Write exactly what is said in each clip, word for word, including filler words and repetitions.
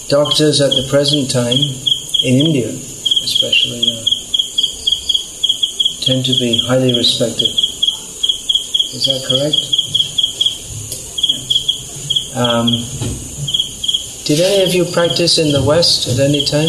doctors at the present time, in India especially, uh, tend to be highly respected. Is that correct? Um, did any of you practice in the West at any time?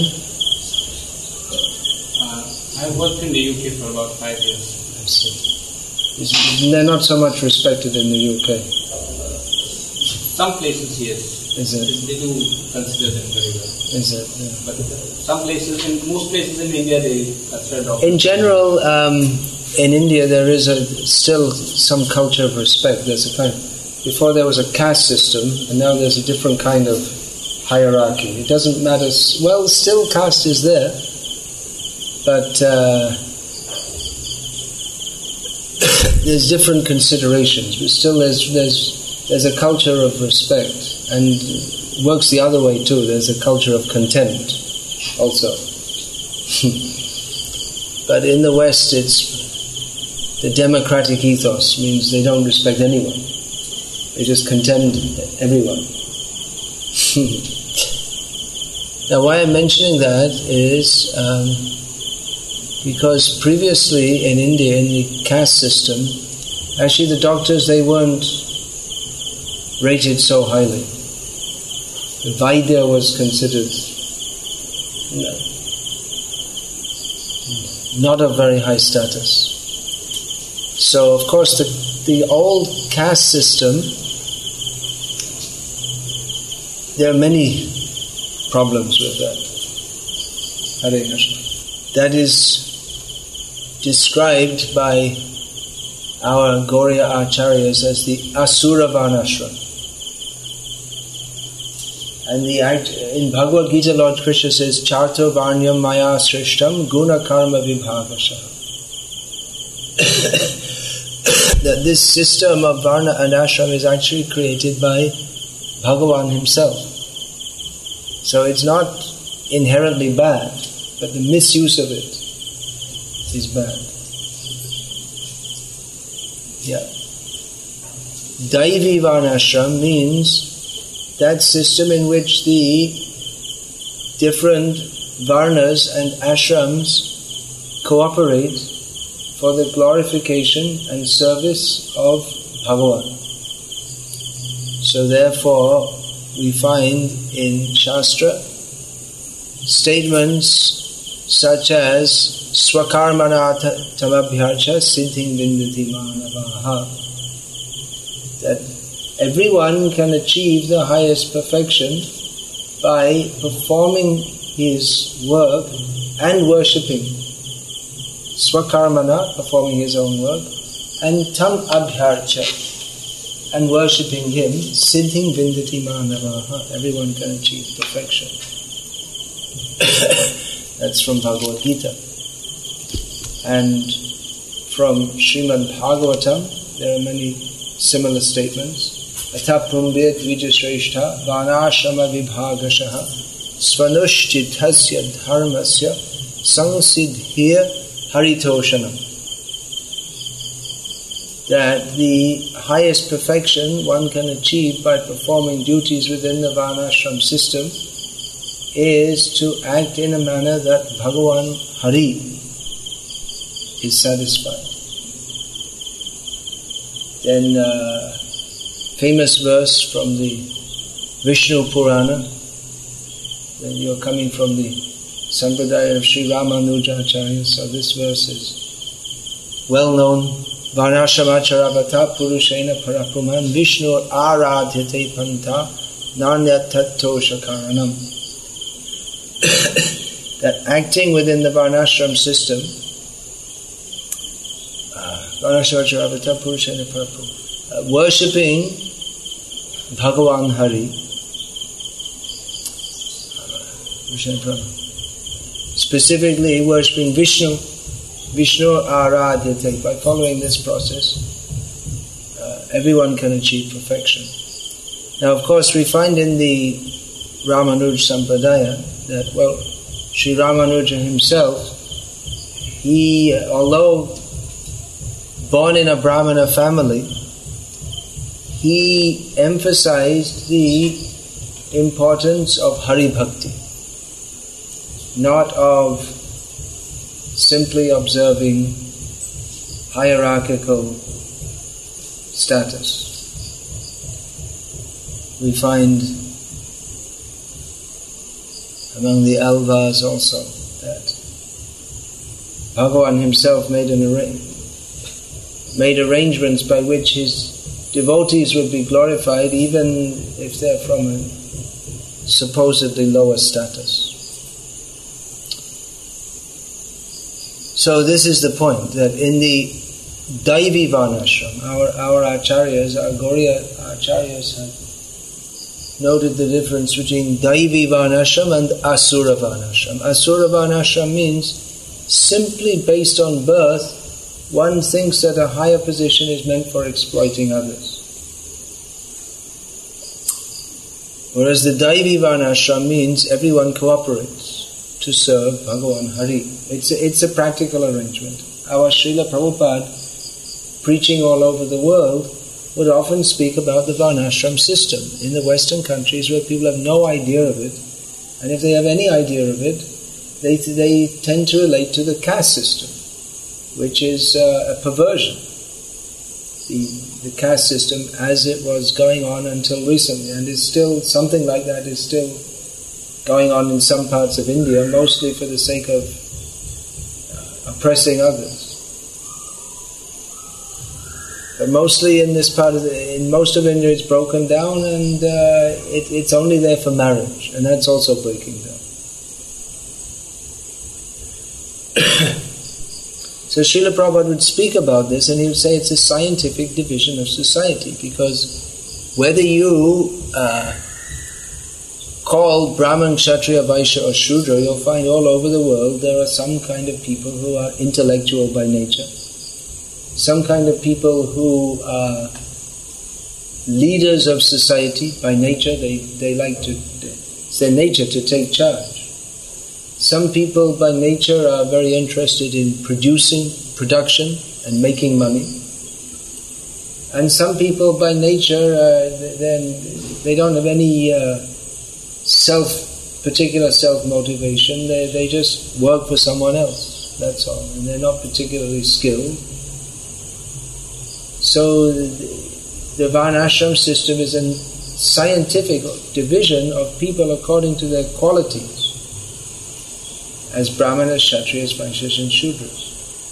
Uh, I worked in the U K for about five years. I see. Is, they're not so much respected in the U K. Some places, yes. Is it? They do consider them very well. Is it? Yeah. But some places, in most places in India, they consider doctors. In general, um, in India there is a still some culture of respect. There's a kind of, before there was a caste system, and now there's a different kind of hierarchy. It doesn't matter. Well, still caste is there, but uh, there's different considerations. But still, there's there's there's a culture of respect, and it works the other way too. There's a culture of contempt also. But in the West, it's the democratic ethos means they don't respect anyone. They just contemn everyone. Now, why I'm mentioning that is um, because previously in India, in the caste system, actually the doctors, they weren't rated so highly. The Vaidya was considered, you know, not of very high status. So, of course, the, the old caste system, there are many problems with that. Hare Krishna. That is described by our Gauriya Acharyas as the Asura Varnashram. And the in Bhagavad Gita, Lord Krishna says, Charto Varnyam Maya Srishtam Guna Karma Vibhavasha. That this system of Varna and Ashram is actually created by Bhagavan himself. So it's not inherently bad, but the misuse of it is bad. Yeah. Daivi Varnashram means that system in which the different Varnas and Ashrams cooperate for the glorification and service of Bhagavan. So therefore, we find in Shastra statements such as Swakarmana tamabhyarcha siddhing vindati manavaha, that everyone can achieve the highest perfection by performing his work and worshipping. Swakarmana, performing his own work, and tam abhyarcha, and worshipping him, siddhing vindati manavaha, everyone can achieve perfection. That's from Bhagavad Gita. And from Srimad Bhagavatam, there are many similar statements. Atha pumbya dvija shrestha vanashrama vibhagashaha svanushchithasya dharmasya sangsiddhya haritoshanam. That the highest perfection one can achieve by performing duties within the Varnashram system is to act in a manner that Bhagavan Hari is satisfied. Then uh, famous verse from the Vishnu Purana, when you're coming from the Sampradaya of Sri Ramanujacharya, so this verse is well known. Varnashramacharabhata purushena parapuman Vishnu aradhyate panta nanyatattosha karanam. That acting within the Varnashram system, Varnashramacharabhata purushena parapuman, uh, worshipping Bhagavan Hari, specifically worshipping Vishnu, Vishnu Aradhyate, by following this process, uh, everyone can achieve perfection. Now, of course, we find in the Ramanuja Sampradaya that, well, Sri Ramanuja himself, he, although born in a Brahmana family, he emphasized the importance of Hari Bhakti, not of simply observing hierarchical status. We find among the Alvas also that Bhagavan himself made an arra- made arrangements by which his devotees would be glorified even if they're from a supposedly lower status. So this is the point, that in the Daivi Varnashram, our, our acharyas, our Gauriya acharyas have noted the difference between Daivi Varnashram and Asura Varnashram. Asura Varnashram means simply based on birth, one thinks that a higher position is meant for exploiting others. Whereas the Daivi Varnashram means everyone cooperates to serve Bhagavan Hari. It's a, it's a practical arrangement. Our Srila Prabhupada, preaching all over the world, would often speak about the Varnashram system in the Western countries where people have no idea of it, and if they have any idea of it, they they tend to relate to the caste system, which is uh, a perversion. The, the caste system as it was going on until recently, and is still, something like that is still going on in some parts of India, mostly for the sake of uh, oppressing others. But mostly in this part of the, in most of India it's broken down, and uh, it, it's only there for marriage, and that's also breaking down. So Srila Prabhupada would speak about this, and he would say it's a scientific division of society, because whether you uh, call Brahman, Kshatriya, Vaishya or Shudra, you'll find all over the world there are some kind of people who are intellectual by nature, some kind of people who are leaders of society by nature. They, they like to, it's their nature to take charge. Some people by nature are very interested in producing, production and making money. And some people by nature, uh, then they don't have any uh, self, particular self-motivation. They, they just work for someone else, that's all. And they're not particularly skilled. So the Varnashram system is a scientific division of people according to their qualities, as Brahmanas, Kshatriyas, Vaishyas and Shudras.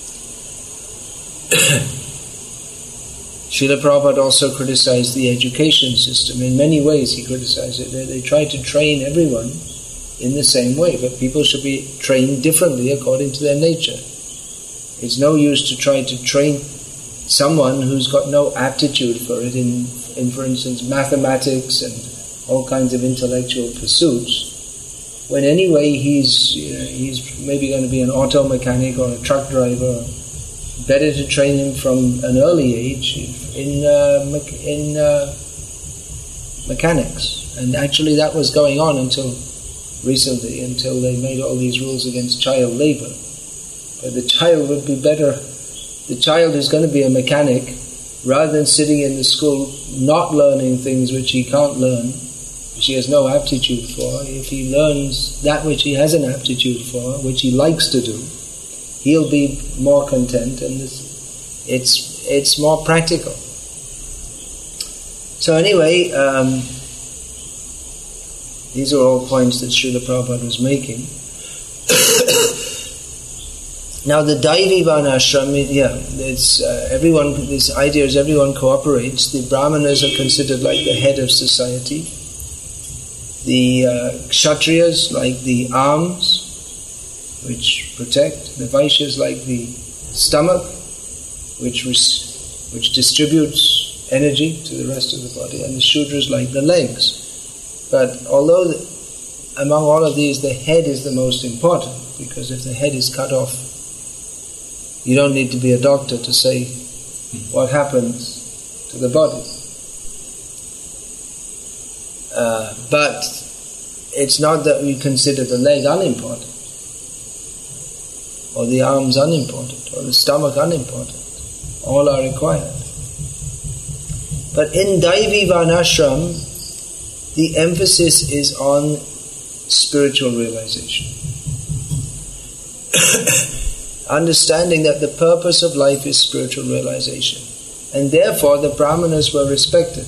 Srila Prabhupada also criticized the education system. In many ways he criticized it. They, they try to train everyone in the same way, but people should be trained differently according to their nature. It's no use to try to train someone who's got no aptitude for it in, in for instance, mathematics and all kinds of intellectual pursuits, when anyway he's you know, he's maybe going to be an auto mechanic or a truck driver. Better to train him from an early age in uh, me- in uh, mechanics. And actually that was going on until recently, until they made all these rules against child labor. But the child would be better, the child who's going to be a mechanic, rather than sitting in the school not learning things which he can't learn, which he has no aptitude for, if he learns that which he has an aptitude for, which he likes to do, he'll be more content, and this, it's it's more practical. So anyway, um, these are all points that Srila Prabhupada was making. Now the Daivi Varnashram, yeah, it's uh, everyone. This idea is everyone cooperates. The Brahmanas are considered like the head of society. The uh, Kshatriyas like the arms, which protect. The Vaishyas like the stomach, which res- which distributes energy to the rest of the body, and the Shudras like the legs. But although the, among all of these, the head is the most important, because if the head is cut off, you don't need to be a doctor to say what happens to the body. Uh, but it's not that we consider the leg unimportant, or the arms unimportant, or the stomach unimportant. All are required. But in Daivi Varnashram, the emphasis is on spiritual realization. Understanding that the purpose of life is spiritual realization. And therefore the Brahmanas were respected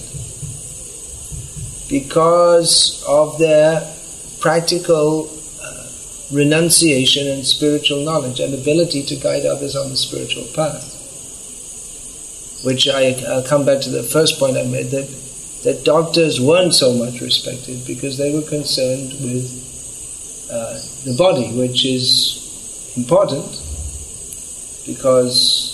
because of their practical uh, renunciation and spiritual knowledge and ability to guide others on the spiritual path. Which I, I'll come back to the first point I made, that, that doctors weren't so much respected because they were concerned with uh, the body, which is important because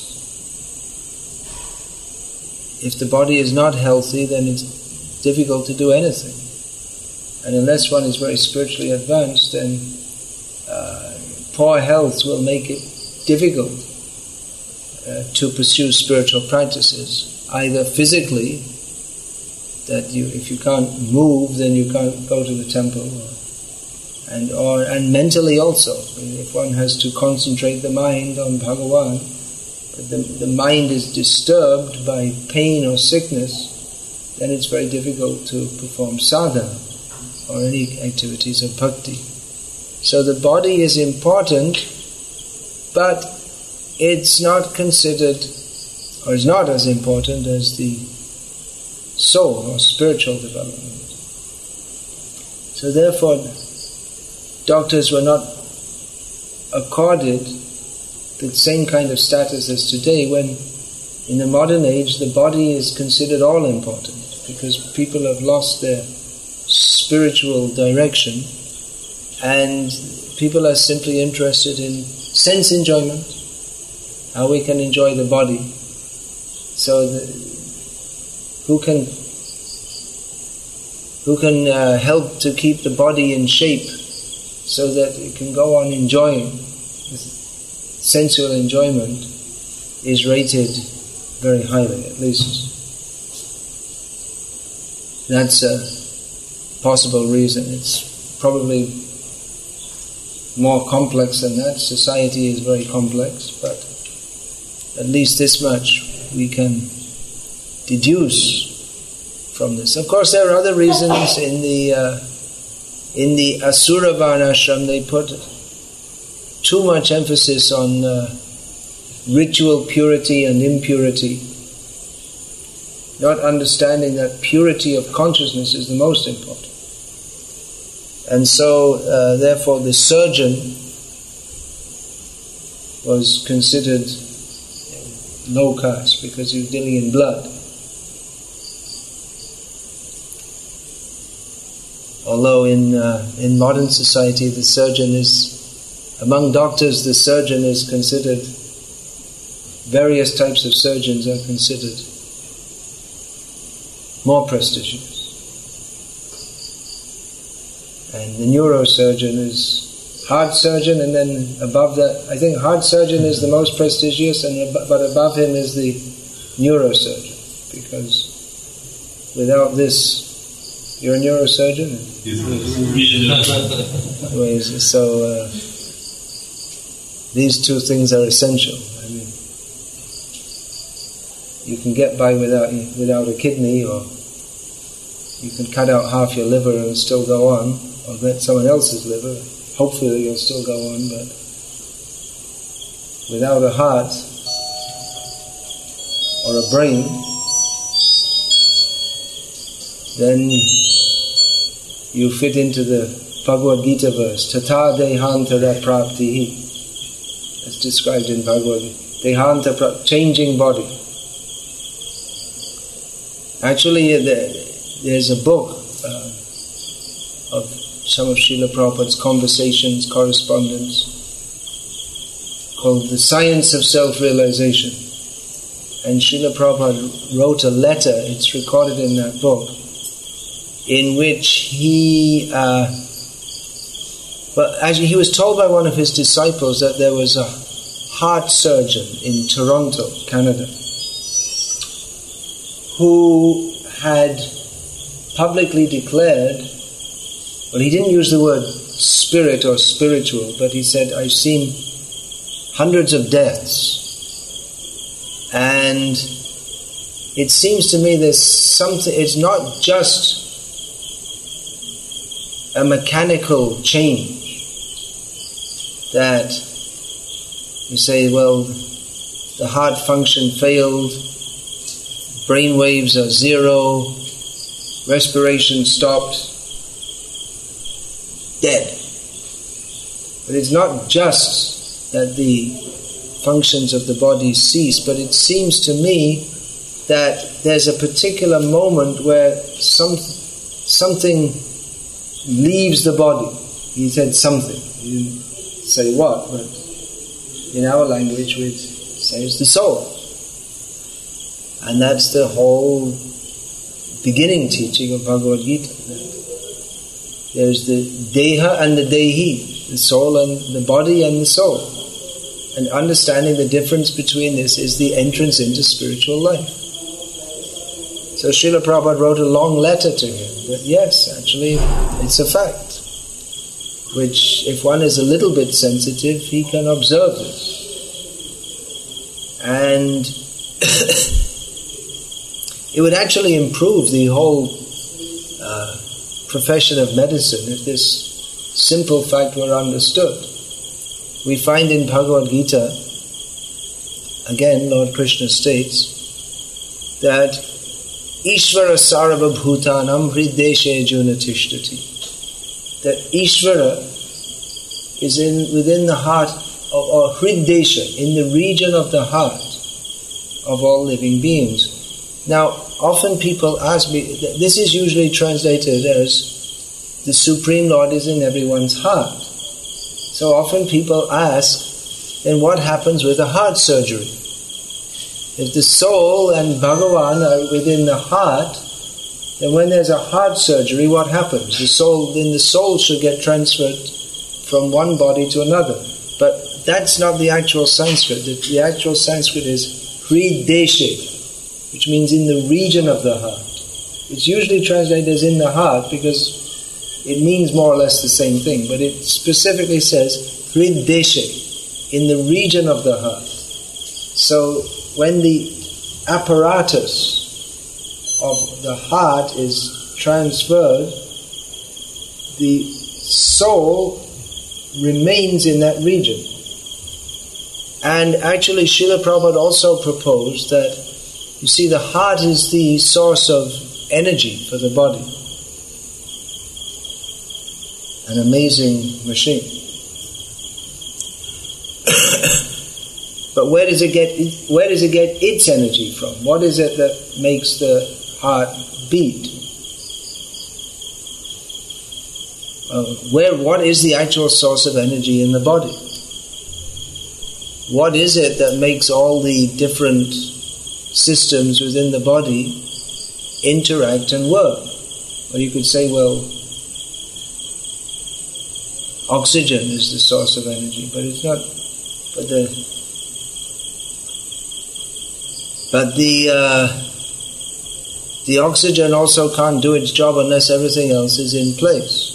if the body is not healthy, then it's difficult to do anything. And unless one is very spiritually advanced, then uh, poor health will make it difficult uh, to pursue spiritual practices. Either physically, that you, if you can't move, then you can't go to the temple, or, and or and mentally also. If one has to concentrate the mind on Bhagavan, but the, the mind is disturbed by pain or sickness, then it's very difficult to perform sadhana or any activities of bhakti. So the body is important, but it's not considered, or is not as important as the soul or spiritual development. So therefore, doctors were not accorded the same kind of status as today, when in the modern age the body is considered all important because people have lost their spiritual direction and people are simply interested in sense enjoyment, how we can enjoy the body. So the, who can who can uh, help to keep the body in shape so that it can go on enjoying. Sensual enjoyment is rated very highly, at least. That's a possible reason. It's probably more complex than that. Society is very complex, but at least this much we can deduce from this. Of course, there are other reasons. In the uh, in the Asura Varnashram, they put too much emphasis on uh, ritual purity and impurity, not understanding that purity of consciousness is the most important. And so, uh, therefore, the surgeon was considered low caste because he was dealing in blood. Although in uh, in modern society, the surgeon is, among doctors, the surgeon is considered, various types of surgeons are considered more prestigious. And the neurosurgeon is heart surgeon, and then above that, I think heart surgeon is the most prestigious, and but above him is the neurosurgeon, because without this, you're a neurosurgeon? Yes. Anyways, so uh, these two things are essential. I mean, you can get by without without a kidney, or you can cut out half your liver and still go on, or get someone else's liver. Hopefully you'll still go on, but without a heart or a brain, then you fit into the Bhagavad Gita verse, Tata Dehantara Praptihi. It's described in Bhagavad Gita. Dehanta Prapti, changing body. Actually, there's a book uh, of some of Srila Prabhupada's conversations, correspondence, called The Science of Self-Realization. And Srila Prabhupada wrote a letter, it's recorded in that book, in which he, uh, well, actually he was told by one of his disciples that there was a heart surgeon in Toronto, Canada, who had publicly declared, well, he didn't use the word spirit or spiritual, but he said, I've seen hundreds of deaths, and it seems to me there's something, it's not just a mechanical change. That you say, well, the heart function failed, brain waves are zero, respiration stopped, dead. But it's not just that the functions of the body cease, but it seems to me that there's a particular moment where some something leaves the body. He said something. He didn't say what, but in our language we'd say it's the soul. And that's the whole beginning teaching of Bhagavad Gita. There's the Deha and the Dehi, the soul and the body and the soul. And understanding the difference between this is the entrance into spiritual life. So Srila Prabhupada wrote a long letter to him that yes, actually it's a fact, which if one is a little bit sensitive, he can observe this. And it would actually improve the whole uh, profession of medicine if this simple fact were understood. We find in Bhagavad Gita, again Lord Krishna states, that Ishvara sarva bhutanam hrideshe junatishtati. That Ishvara is in within the heart of, or hridesha, in the region of the heart of all living beings. Now, often people ask me, this is usually translated as the Supreme Lord is in everyone's heart. So often people ask, then what happens with a heart surgery? If the soul and Bhagavan are within the heart, then when there's a heart surgery, what happens? The soul, then the soul should get transferred from one body to another. But that's not the actual Sanskrit. The, the actual Sanskrit is hrideshe, which means in the region of the heart. It's usually translated as in the heart because it means more or less the same thing, but it specifically says hrideshe, in the region of the heart. So when the apparatus of the heart is transferred, the soul remains in that region. And actually Srila Prabhupada also proposed that, you see, the heart is the source of energy for the body. An amazing machine. But where does it get where does it get its energy from? What is it that makes the heart beat? Uh, where what is the actual source of energy in the body? What is it that makes all the different systems within the body interact and work? Or you could say, well, oxygen is the source of energy, but it's not. But the but the uh, the oxygen also can't do its job unless everything else is in place.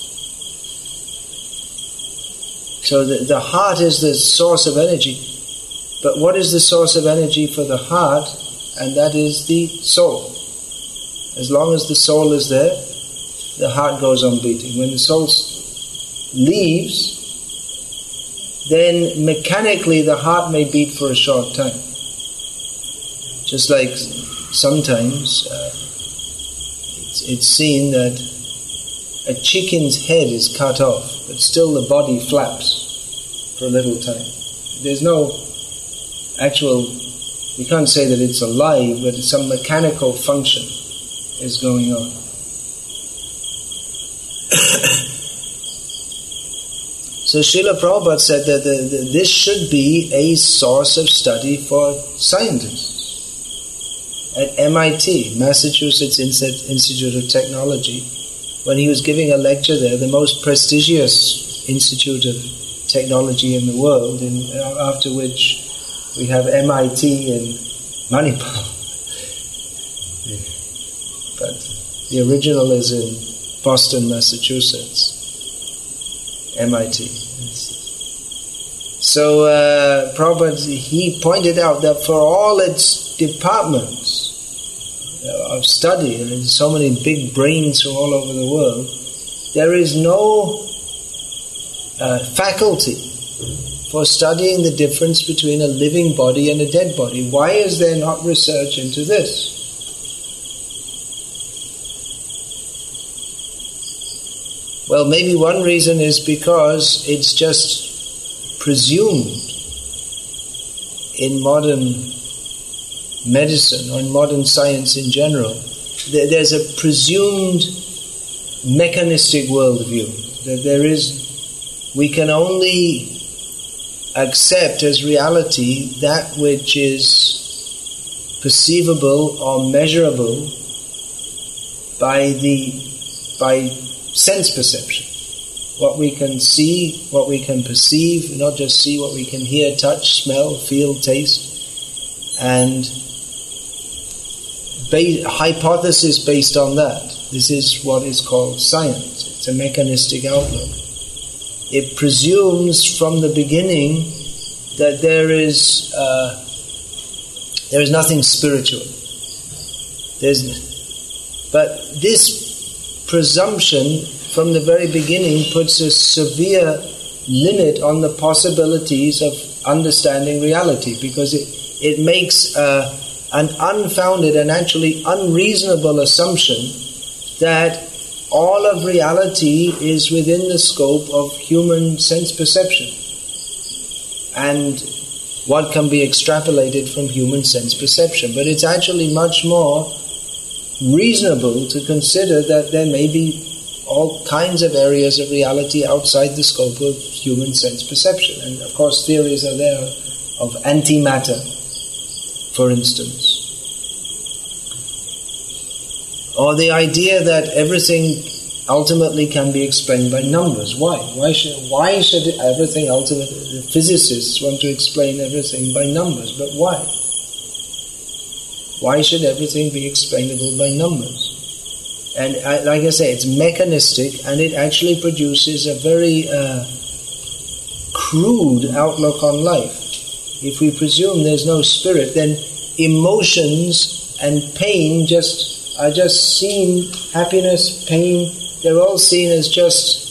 So the, the heart is the source of energy. But what is the source of energy for the heart? And that is the soul. As long as the soul is there, the heart goes on beating. When the soul leaves, then mechanically the heart may beat for a short time. Just like sometimes uh, it's, it's seen that a chicken's head is cut off, but still the body flaps for a little time. There's no actual, you can't say that it's alive, but some mechanical function is going on. So Srila Prabhupada said that the, the, this should be a source of study for scientists. At M I T, Massachusetts Institute of Technology, when he was giving a lecture there, the most prestigious institute of technology in the world, in, after which we have M I T in Manipur. But the original is in Boston, Massachusetts, M I T. So uh, Prabhupada, he pointed out that for all its departments of study, and so many big brains from all over the world, there is no uh, faculty for studying the difference between a living body and a dead body. Why is there not research into this? Well, maybe one reason is because it's just presumed in modern medicine or in modern science in general. There's a presumed mechanistic worldview that there is, we can only accept as reality that which is perceivable or measurable by the by sense perception. What we can see, what we can perceive, not just see, what we can hear, touch, smell, feel, taste, and ba- hypothesis based on that. This is what is called science. It's a mechanistic outlook. It presumes from the beginning that there is uh, there is nothing spiritual. There's, but this presumption from the very beginning puts a severe limit on the possibilities of understanding reality, because it, it makes uh, an unfounded and actually unreasonable assumption that all of reality is within the scope of human sense perception and what can be extrapolated from human sense perception. But it's actually much more reasonable to consider that there may be all kinds of areas of reality outside the scope of human sense perception. And of course theories are there of antimatter, for instance. Or the idea that everything ultimately can be explained by numbers. Why? Why should, why should everything ultimately... The physicists want to explain everything by numbers, but why? Why should everything be explainable by numbers? And I, like I say, it's mechanistic, and it actually produces a very uh, crude outlook on life. If we presume there's no spirit, then emotions and pain just... are just seen, happiness, pain, they're all seen as just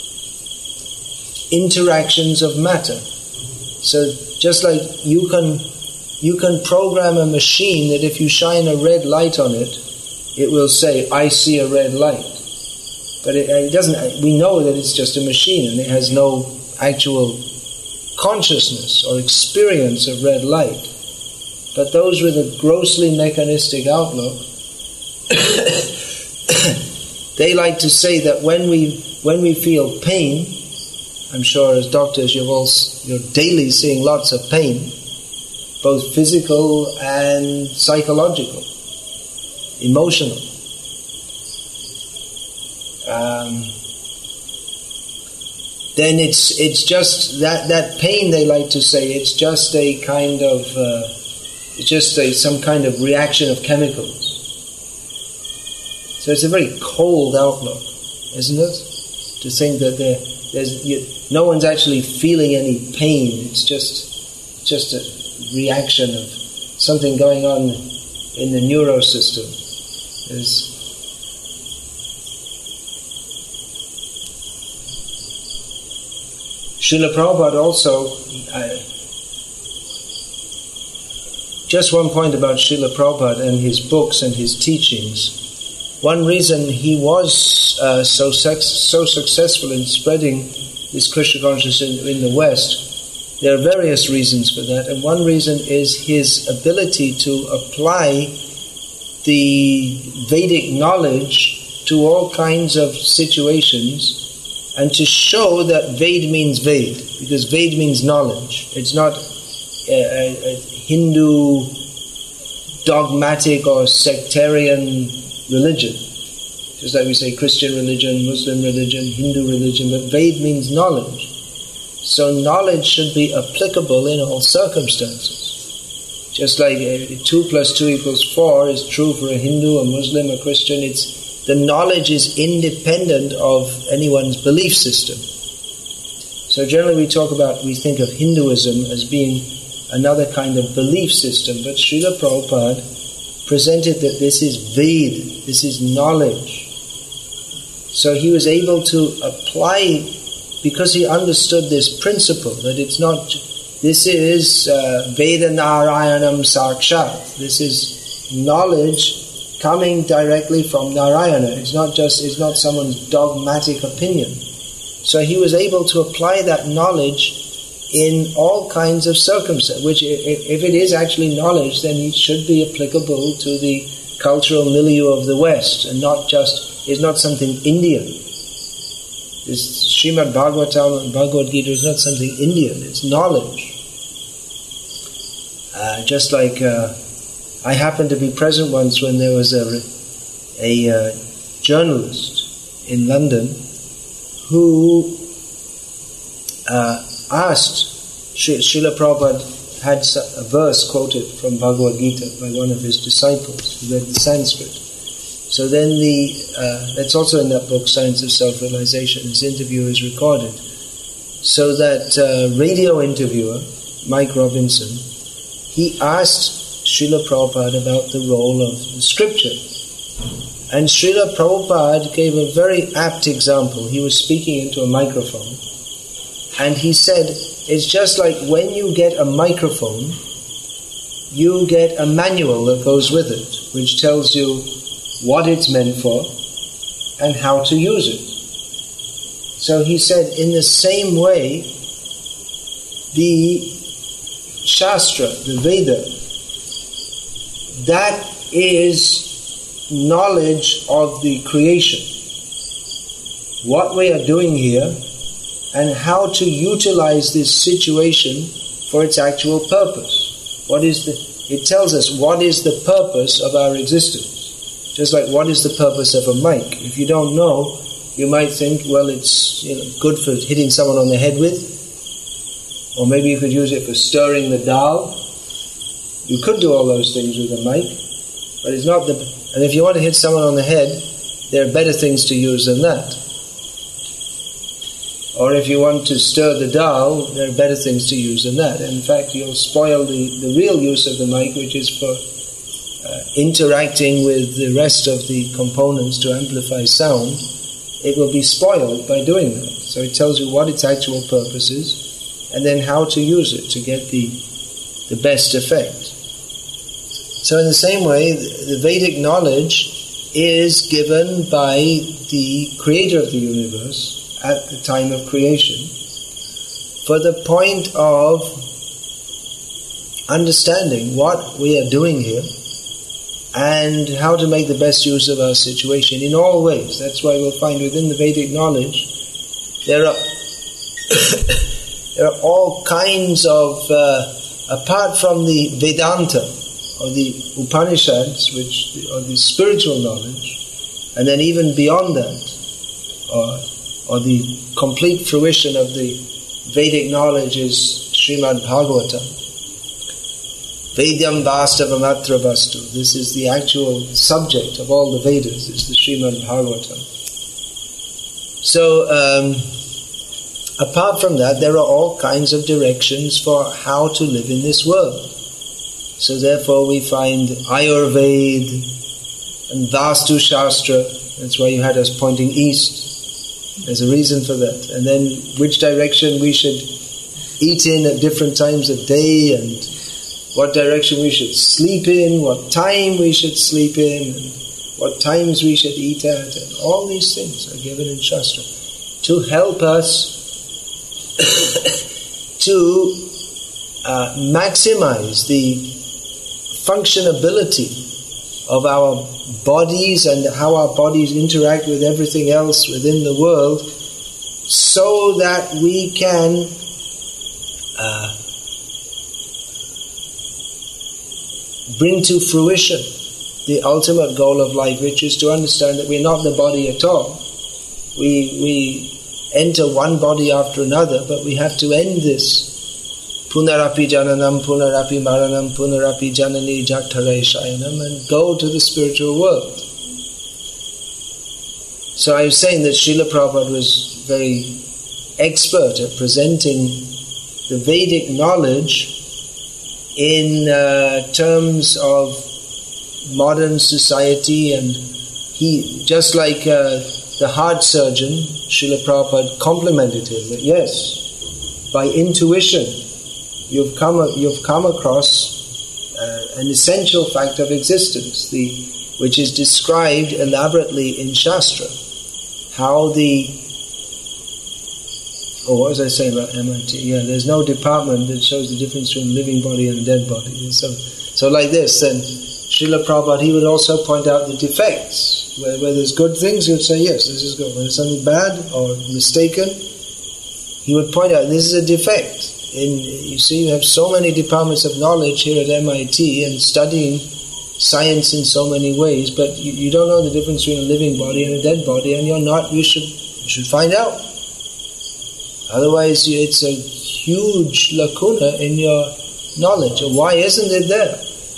interactions of matter. So just like you can you can program a machine that if you shine a red light on it, it will say, I see a red light. But it, it doesn't, we know that it's just a machine and it has no actual consciousness or experience of red light. But those with a grossly mechanistic outlook, they like to say that when we when we feel pain, I'm sure as doctors you've all, you're daily seeing lots of pain, both physical and psychological, emotional. Um, then it's it's just that that pain, they like to say, it's just a kind of uh, it's just a some kind of reaction of chemicals. So it's a very cold outlook, isn't it? To think that there, there's you, no one's actually feeling any pain. It's just just a reaction of something going on in the neurosystem. There's Srila Prabhupada also. Uh, just one point about Srila Prabhupada and his books and his teachings. One reason he was uh, so sex, so successful in spreading this Krishna consciousness in, in the West, there are various reasons for that, and one reason is his ability to apply the Vedic knowledge to all kinds of situations and to show that Ved means Ved, because Ved means knowledge. It's not a, a, a Hindu dogmatic or sectarian religion. Just like we say Christian religion, Muslim religion, Hindu religion, but Ved means knowledge. So knowledge should be applicable in all circumstances. Just like uh, two plus two equals four is true for a Hindu, a Muslim, a Christian, it's the knowledge is independent of anyone's belief system. So generally we talk about, we think of Hinduism as being another kind of belief system, but Srila Prabhupada presented that this is Ved, this is knowledge. So he was able to apply, because he understood this principle, that it's not, this is uh, Veda Narayanam Sakshat. This is knowledge coming directly from Narayana. It's not just, it's not someone's dogmatic opinion. So he was able to apply that knowledge in all kinds of circumstances, which if it is actually knowledge, then it should be applicable to the cultural milieu of the West, and not just, it's not something Indian. This Srimad Bhagavatam and Bhagavad Gita is not something Indian, it's knowledge. Uh, just like uh, I happened to be present once when there was a, a uh, journalist in London who uh, asked, Srila Prabhupada had a verse quoted from Bhagavad Gita by one of his disciples who read the Sanskrit. So then the, uh, that's also in that book, Science of Self-Realization, his interview is recorded. So that uh, radio interviewer, Mike Robinson, he asked Srila Prabhupada about the role of the scripture. And Srila Prabhupada gave a very apt example. He was speaking into a microphone, and he said, it's just like when you get a microphone, you get a manual that goes with it, which tells you what it's meant for and how to use it. So he said, in the same way, the Shastra, the Veda, that is knowledge of the creation. What we are doing here, and how to utilize this situation for its actual purpose. What is the? It tells us what is the purpose of our existence. Just like what is the purpose of a mic. If you don't know, you might think, well, it's you know, good for hitting someone on the head with, or maybe you could use it for stirring the dal. You could do all those things with a mic, but it's not the. And if you want to hit someone on the head, there are better things to use than that. Or if you want to stir the dal, there are better things to use than that. And in fact, you'll spoil the, the real use of the mic, which is for uh, interacting with the rest of the components to amplify sound. It will be spoiled by doing that. So it tells you what its actual purpose is, and then how to use it to get the, the best effect. So in the same way, the Vedic knowledge is given by the creator of the universe at the time of creation, for the point of understanding what we are doing here and how to make the best use of our situation in all ways. That's why we'll find within the Vedic knowledge there are there are all kinds of, uh, apart from the Vedanta or the Upanishads, which are the spiritual knowledge, and then even beyond that, or or the complete fruition of the Vedic knowledge is Srimad Bhagavatam. Vedyam Vastavam Atra Vastu. This is the actual subject of all the Vedas, it's the Srimad Bhagavatam. So, um, apart from that, there are all kinds of directions for how to live in this world. So therefore we find Ayurveda and Vastu Shastra. That's why you had us pointing east. There's a reason for that. And then which direction we should eat in at different times of day, and what direction we should sleep in, what time we should sleep in, and what times we should eat at, and all these things are given in Shastra to help us to uh, maximize the functionability of our bodies and how our bodies interact with everything else within the world, so that we can uh, bring to fruition the ultimate goal of life, which is to understand that we're not the body at all. We we enter one body after another, but we have to end this. Punarapi jananam, punarapi maranam, punarapi janani jaktare shayanam, and go to the spiritual world. So I was saying that Srila Prabhupada was very expert at presenting the Vedic knowledge in uh, terms of modern society, and he, just like uh, the heart surgeon, Srila Prabhupada, complimented him that yes, by intuition, you've come you've come across uh, an essential fact of existence, the which is described elaborately in Shastra. How the oh, what was I saying about M I T? Yeah, there's no department that shows the difference between a living body and a dead body. So, so like this, then Srila Prabhupada, he would also point out the defects. Where, where there's good things, he would say, yes, this is good. When there's something bad or mistaken, he would point out, this is a defect. In, you see, you have so many departments of knowledge here at M I T and studying science in so many ways, but you, you don't know the difference between a living body and a dead body, and you're not, you should, you should find out. Otherwise, it's a huge lacuna in your knowledge. Why isn't it there?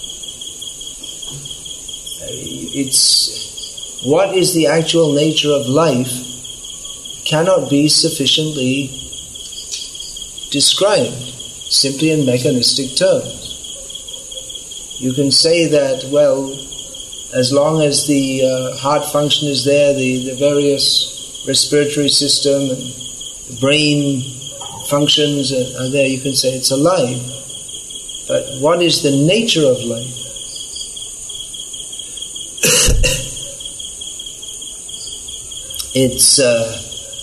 It's what is the actual nature of life cannot be sufficiently described simply in mechanistic terms. You can say that, well, as long as the uh, heart function is there, the, the various respiratory system and the brain functions are, are there, you can say it's alive. But what is the nature of life? It's uh,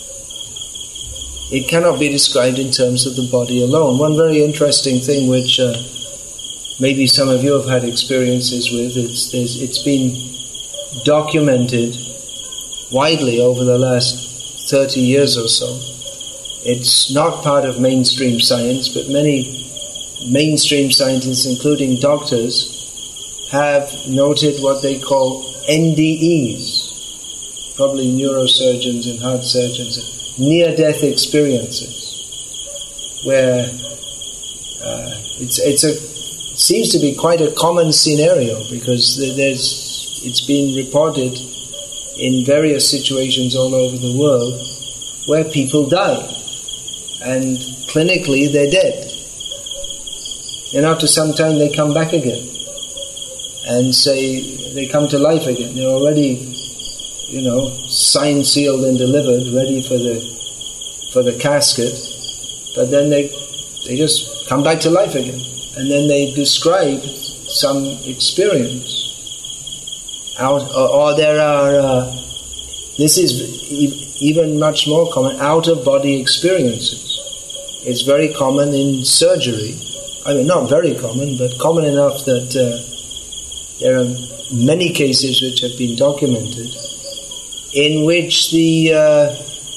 it cannot be described in terms of the body alone. One very interesting thing which uh, maybe some of you have had experiences with, it's, it's been documented widely over the last thirty years or so. It's not part of mainstream science, but many mainstream scientists, including doctors, have noted what they call N D Es, probably neurosurgeons and heart surgeons, near-death experiences, where uh, it's it's a it seems to be quite a common scenario, because there's it's been reported in various situations all over the world where people die, and clinically they're dead, and after some time they come back again and say they come to life again. They're already, you know, signed, sealed, and delivered, ready for the for the casket, but then they they just come back to life again, and then they describe some experience. Out, or, or there are uh, this is e- even much more common, out-of-body experiences. It's very common in surgery. I mean, not very common, but common enough that uh, there are many cases which have been documented in which the uh,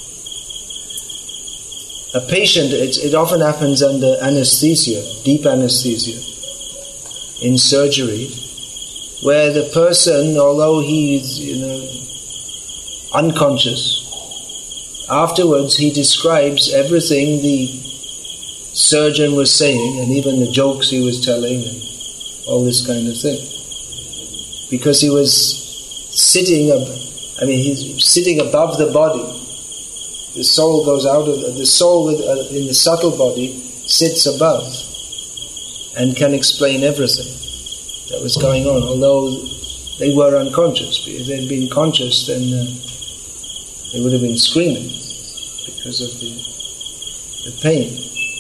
a patient, it, it often happens under anesthesia, deep anesthesia, in surgery, where the person, although he's, you know, unconscious, afterwards he describes everything the surgeon was saying, and even the jokes he was telling, and all this kind of thing, because he was sitting ab- I mean, he's sitting above the body. The soul goes out of the soul with, uh, in the subtle body sits above and can explain everything that was going on, although they were unconscious. If they'd been conscious, then uh, they would have been screaming because of the, the pain.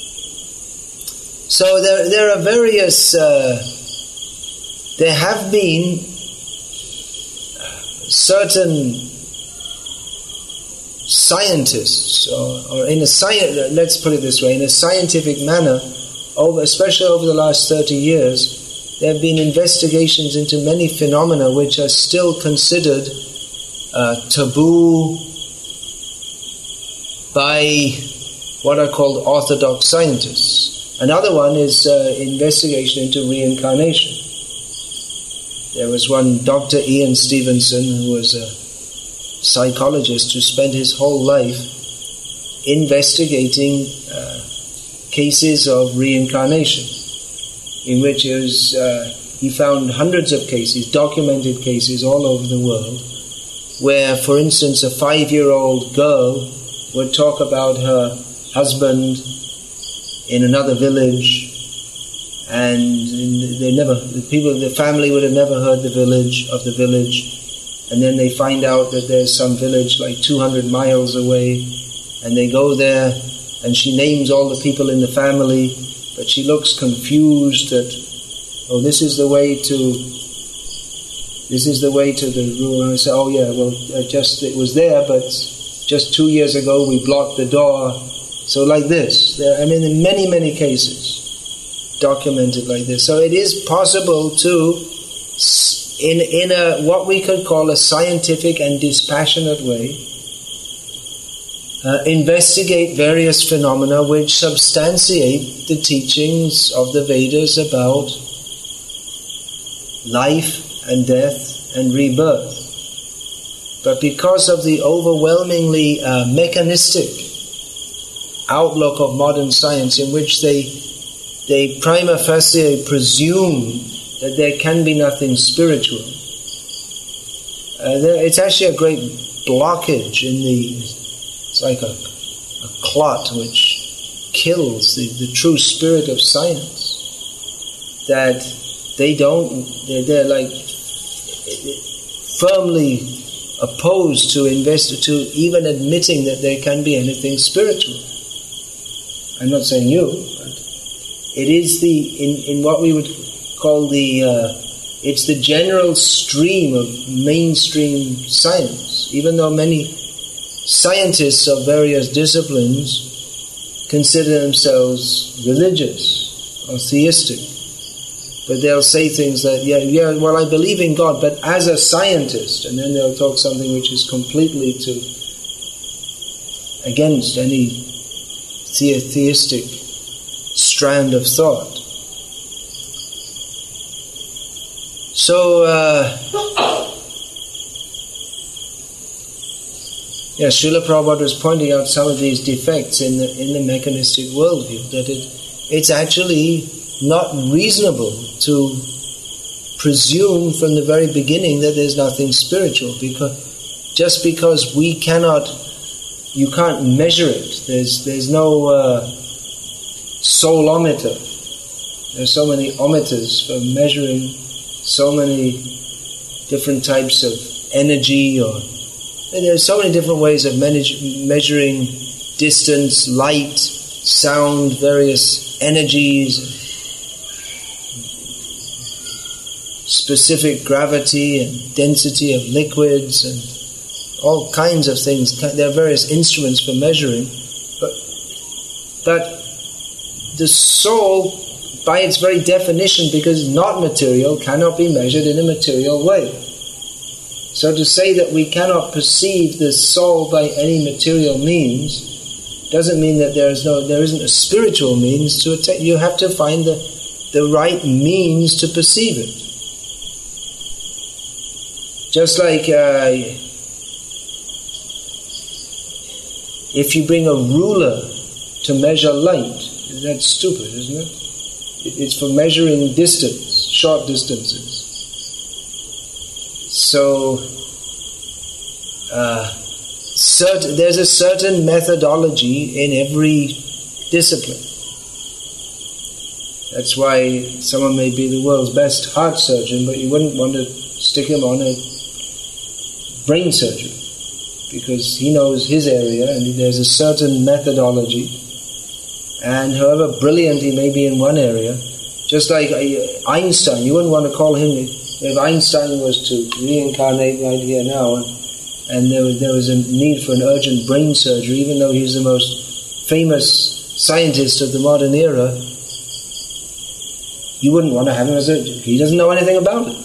So there, there are various. Uh, there have been certain scientists, or, or in a science, let's put it this way, in a scientific manner, over, especially over the last thirty years, there have been investigations into many phenomena which are still considered uh, taboo by what are called orthodox scientists. Another one is uh, investigation into reincarnation. There was one Doctor Ian Stevenson, who was a psychologist who spent his whole life investigating uh, cases of reincarnation, in which it was, uh, he found hundreds of cases, documented cases all over the world, where, for instance, a five-year-old girl would talk about her husband in another village, and they never, the people, the family would have never heard the village of the village, and then they find out that there's some village like two hundred miles away, and they go there, and she names all the people in the family, but she looks confused that, oh, this is the way to, this is the way to the room. And I say, oh yeah, well, uh, just, it was there, but just two years ago we blocked the door. So like this, there, I mean, in many, many cases, documented like this. So it is possible to, in in a what we could call a scientific and dispassionate way, uh, investigate various phenomena which substantiate the teachings of the Vedas about life and death and rebirth. But because of the overwhelmingly uh, mechanistic outlook of modern science, in which they they prima facie presume that there can be nothing spiritual, uh, there, it's actually a great blockage in the, it's like a, a clot which kills the, the true spirit of science, that they don't, they're, they're like firmly opposed to invest, to even admitting that there can be anything spiritual. I'm not saying you, but it is the, in, in what we would call the, uh, it's the general stream of mainstream science, even though many scientists of various disciplines consider themselves religious or theistic. But they'll say things like, yeah, yeah, well, I believe in God, but as a scientist, and then they'll talk something which is completely to against any the- theistic strand of thought. So, uh, yeah, Srila Prabhupada was pointing out some of these defects in the in the mechanistic worldview, that it it's actually not reasonable to presume from the very beginning that there's nothing spiritual, because just because we cannot, you can't measure it. There's there's no uh, soulometer. There's so many ometers for measuring so many different types of energy, or and there's so many different ways of manage, measuring distance, light, sound, various energies, specific gravity and density of liquids, and all kinds of things. There are various instruments for measuring, but but the soul, by its very definition, because it's not material, cannot be measured in a material way. So to say that we cannot perceive the soul by any material means doesn't mean that there is no, there isn't a spiritual means to attain. You have to find the the right means to perceive it. Just like uh, if you bring a ruler to measure light, that's stupid, isn't it? It's for measuring distance, short distances. So, uh, certain, there's a certain methodology in every discipline. That's why someone may be the world's best heart surgeon, but you wouldn't want to stick him on a brain surgery, because he knows his area and there's a certain methodology. And however brilliant he may be in one area, just like Einstein, you wouldn't want to call him, if Einstein was to reincarnate right here now, and, and there, was, there was a need for an urgent brain surgery, even though he's the most famous scientist of the modern era, you wouldn't want to have him as a, he doesn't know anything about it.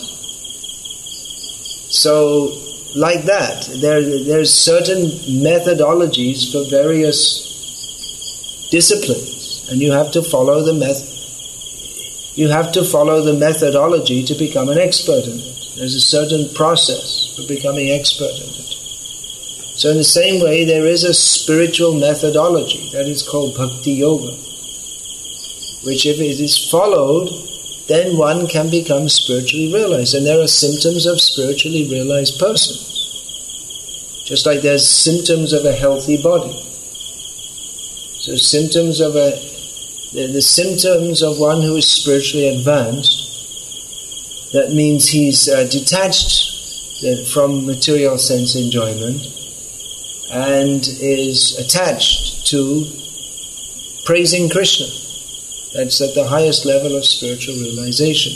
So, like that, there there's certain methodologies for various disciplines, and you have to follow the method. You have to follow the methodology to become an expert in it. There's a certain process for becoming expert in it. So in the same way, there is a spiritual methodology that is called Bhakti Yoga, which if it is followed, then one can become spiritually realized. And there are symptoms of spiritually realized persons, just like there's symptoms of a healthy body. So symptoms of a, the, the symptoms of one who is spiritually advanced, that means he's uh, detached that from material sense enjoyment and is attached to praising Krishna. That's at the highest level of spiritual realization.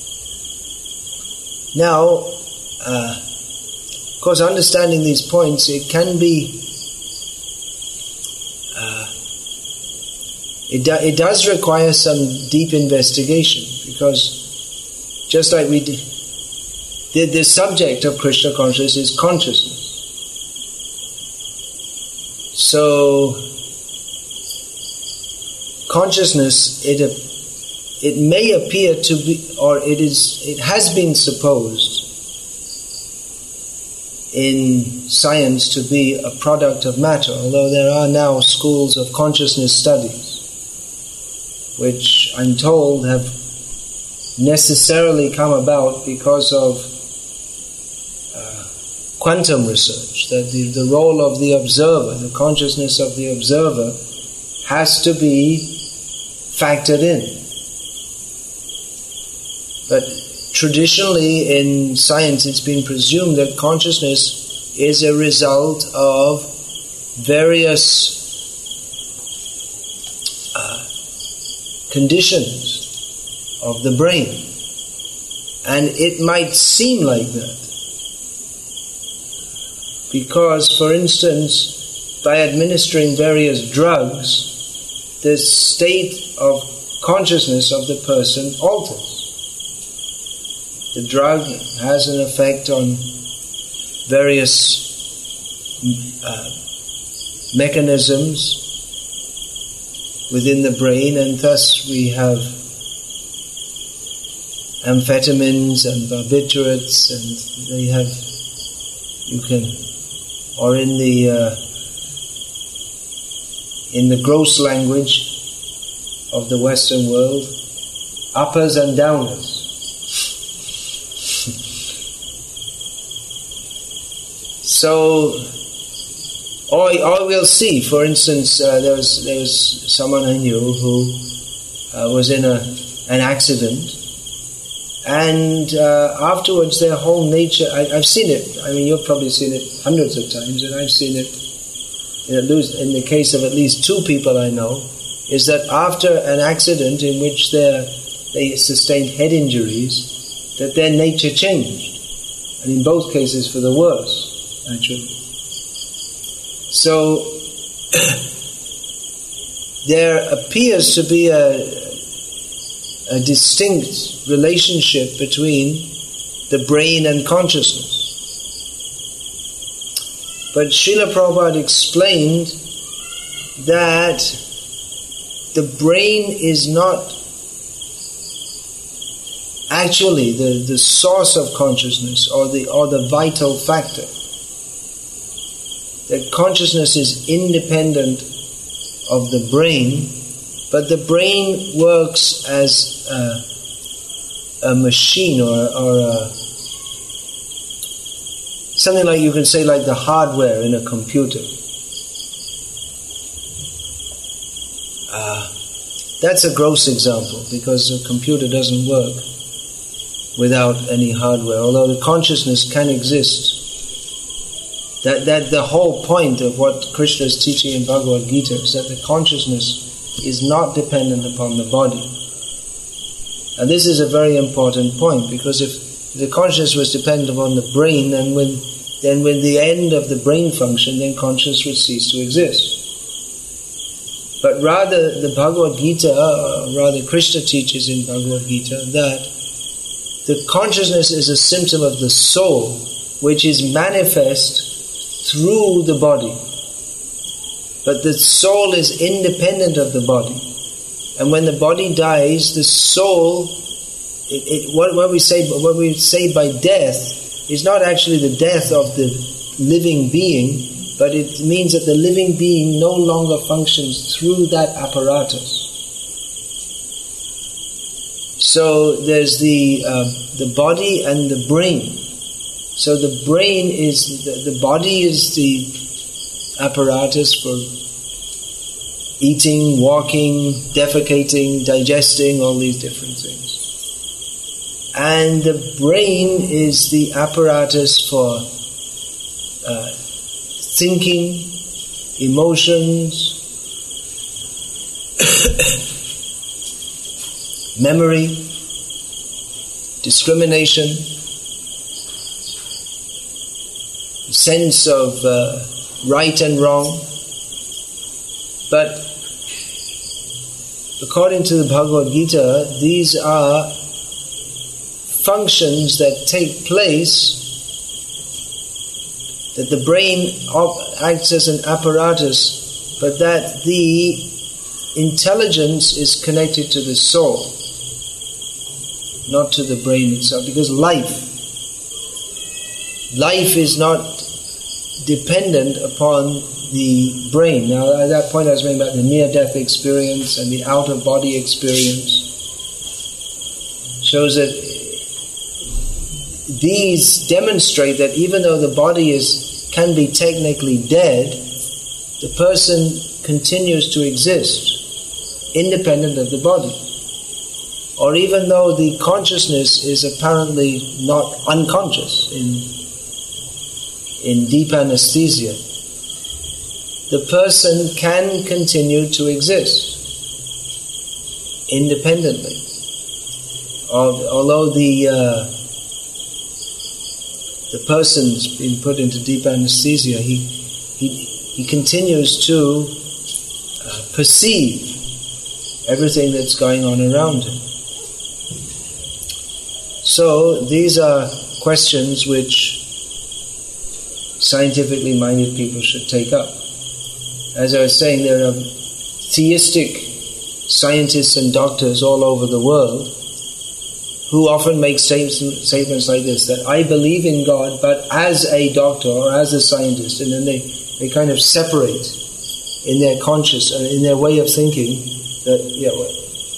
Now, uh, of course, understanding these points, it can be, uh, it, do, it does require some deep investigation, because just like we did, the, the subject of Krishna consciousness is consciousness. So, consciousness, it it may appear to be, or it is, it has been supposed in science to be a product of matter, although there are now schools of consciousness studies, which I'm told have necessarily come about because of uh, quantum research, that the, the role of the observer, the consciousness of the observer, has to be factored in. But traditionally in science it's been presumed that consciousness is a result of various uh, conditions of the brain. And it might seem like that. Because, for instance, by administering various drugs, the state of consciousness of the person alters. The drug has an effect on various uh, mechanisms within the brain, and thus we have amphetamines and barbiturates, and they have, you can, or in the uh, in the gross language of the Western world, uppers and downers. So, or, or we'll see, for instance, uh, there was there was someone I knew who uh, was in a an accident, and uh, afterwards their whole nature, I, I've seen it, I mean you've probably seen it hundreds of times, and I've seen it in, at least, in the case of at least two people I know, is that after an accident in which they sustained head injuries, that their nature changed, and in both cases for the worse. Actually. So there appears to be a, a distinct relationship between the brain and consciousness. But Srila Prabhupada explained that the brain is not actually the, the source of consciousness or the or the vital factor. That consciousness is independent of the brain, but the brain works as a, a machine or, or a, something like you can say like the hardware in a computer. Uh, that's a gross example because a computer doesn't work without any hardware, although the consciousness can exist. That that the whole point of what Krishna is teaching in Bhagavad Gita is that the consciousness is not dependent upon the body. And this is a very important point, because if the consciousness was dependent upon the brain, then when then with the end of the brain function, then consciousness would cease to exist. But rather, the Bhagavad Gita, or rather Krishna teaches in Bhagavad Gita that the consciousness is a symptom of the soul, which is manifest through the body. But the soul is independent of the body. And when the body dies, the soul, it, it, what, what we say, what we say by death is not actually the death of the living being, but it means that the living being no longer functions through that apparatus. So there's the uh, the body and the brain. So the brain is, the, the body is the apparatus for eating, walking, defecating, digesting, all these different things. and the brain is the apparatus for uh, thinking, emotions, memory, discrimination, sense of uh, right and wrong. But according to the Bhagavad Gita, these are functions that take place, that the brain acts as an apparatus, but that the intelligence is connected to the soul, not to the brain itself, because life, life is not dependent upon the brain. Now, at that point I was talking about the near-death experience and the out-of-body experience. Shows that these demonstrate that even though the body is can be technically dead, the person continues to exist, independent of the body. Or even though the consciousness is apparently not unconscious in, in deep anesthesia, the person can continue to exist independently. Although the uh, the person's been put into deep anesthesia, he he he continues to uh, perceive everything that's going on around him. So these are questions which scientifically minded people should take up. As I was saying, there are theistic scientists and doctors all over the world who often make statements like this, that I believe in God, but as a doctor or as a scientist, and then they, they kind of separate in their conscious and in their way of thinking that, yeah, well,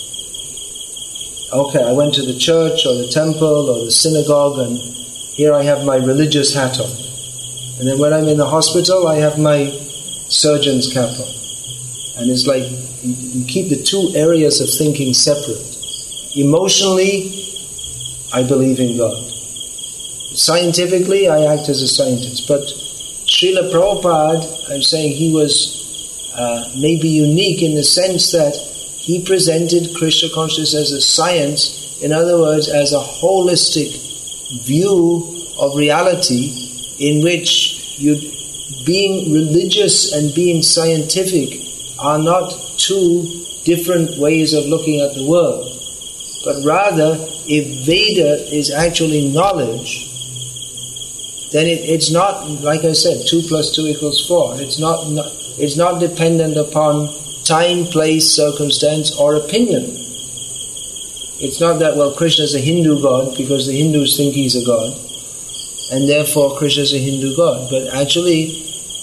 okay, I went to the church or the temple or the synagogue and here I have my religious hat on. And then when I'm in the hospital, I have my surgeon's cap on. And it's like you, you keep the two areas of thinking separate. Emotionally, I believe in God. Scientifically, I act as a scientist. But Srila Prabhupada, I'm saying he was uh, maybe unique in the sense that he presented Krishna consciousness as a science, in other words, as a holistic view of reality in which you, being religious and being scientific are not two different ways of looking at the world. But rather, if Veda is actually knowledge, then it, it's not, like I said, two plus two equals four. It's not, not it's not dependent upon time, place, circumstance, or opinion. It's not that, well, Krishna is a Hindu god because the Hindus think he's a god, and therefore Krishna is a Hindu god. But actually,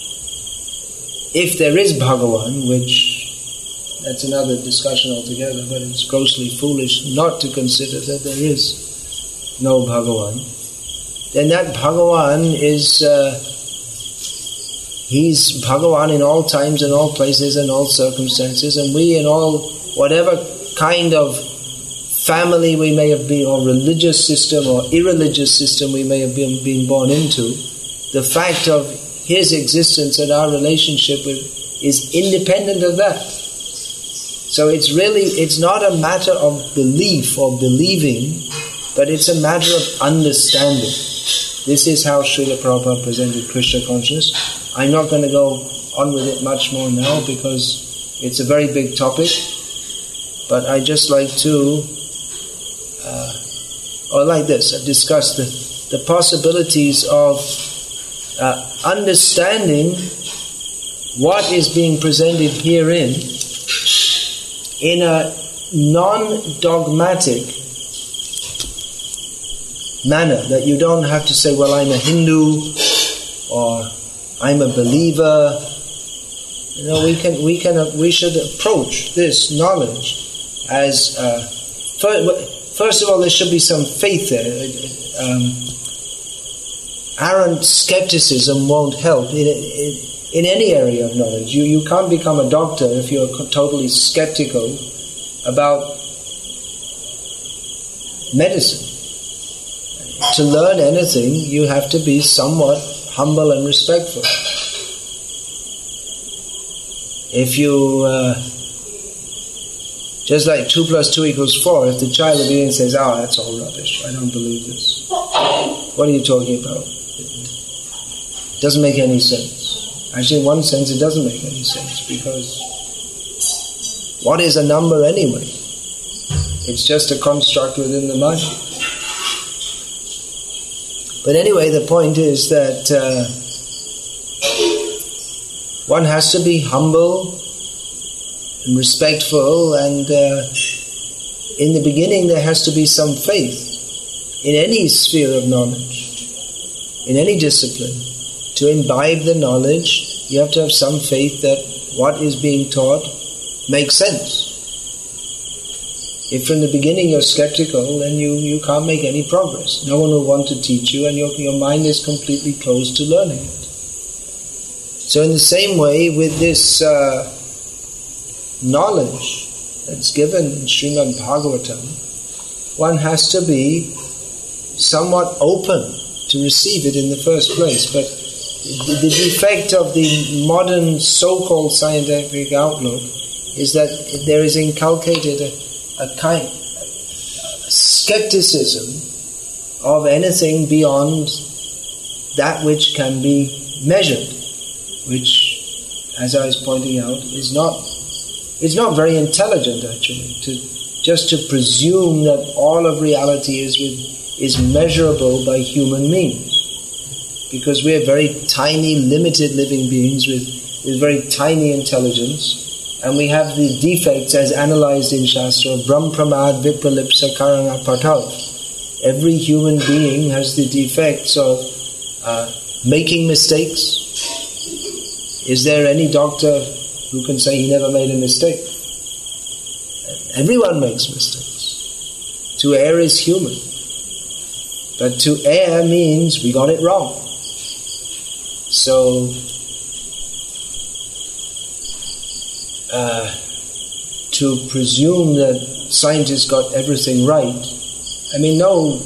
if there is Bhagavan, which that's another discussion altogether, but it's grossly foolish not to consider that there is no Bhagavan, then that Bhagavan is, uh, he's Bhagavan in all times and all places and all circumstances, and we in all, whatever kind of family we may have been, or religious system or irreligious system we may have been, been born into, the fact of his existence and our relationship with is independent of that. So it's really, it's not a matter of belief or believing, but it's a matter of understanding. This is how Srila Prabhupada presented Krishna consciousness. I'm not going to go on with it much more now because it's a very big topic, but I just like to, uh, or like this, discuss the, the possibilities of uh, understanding what is being presented herein in a non-dogmatic manner, that you don't have to say, well, I'm a Hindu or I'm a believer. You know, we can, we can, we should approach this knowledge as uh, first, first of all, there should be some faith there. Um, arrant skepticism won't help in, in, in any area of knowledge. You you can't become a doctor if you're totally skeptical about medicine. to learn anything, you have to be somewhat humble and respectful. If you, uh, just like two plus two equals four, if the child of being says, oh, that's all rubbish, I don't believe this. What are you talking about? It doesn't make any sense. Actually, in one sense, it doesn't make any sense, because what is a number anyway? It's just a construct within the mind. But anyway, the point is that uh, one has to be humble and respectful, and uh, in the beginning there has to be some faith in any sphere of knowledge, in any discipline. To imbibe the knowledge, you have to have some faith that what is being taught makes sense. If from the beginning you're skeptical, then you, you can't make any progress. No one will want to teach you, and your, your mind is completely closed to learning it. So in the same way, with this uh, knowledge that's given in Srimad Bhagavatam, one has to be somewhat open to receive it in the first place. But the, the defect of the modern so-called scientific outlook is that there is inculcated a, a kind of skepticism of anything beyond that which can be measured, which, as I was pointing out, is not it's not very intelligent actually, to just to presume that all of reality is with, is measurable by human means. Because we are very tiny, limited living beings with, with very tiny intelligence, and we have the defects as analyzed in Shastra of Brahm Pramad Vipralipsa Karana Partav. Every human being has the defects of uh, making mistakes. Is there any doctor who can say he never made a mistake? Everyone makes mistakes. To err is human. But to err means we got it wrong. So, uh, to presume that scientists got everything right, I mean, no,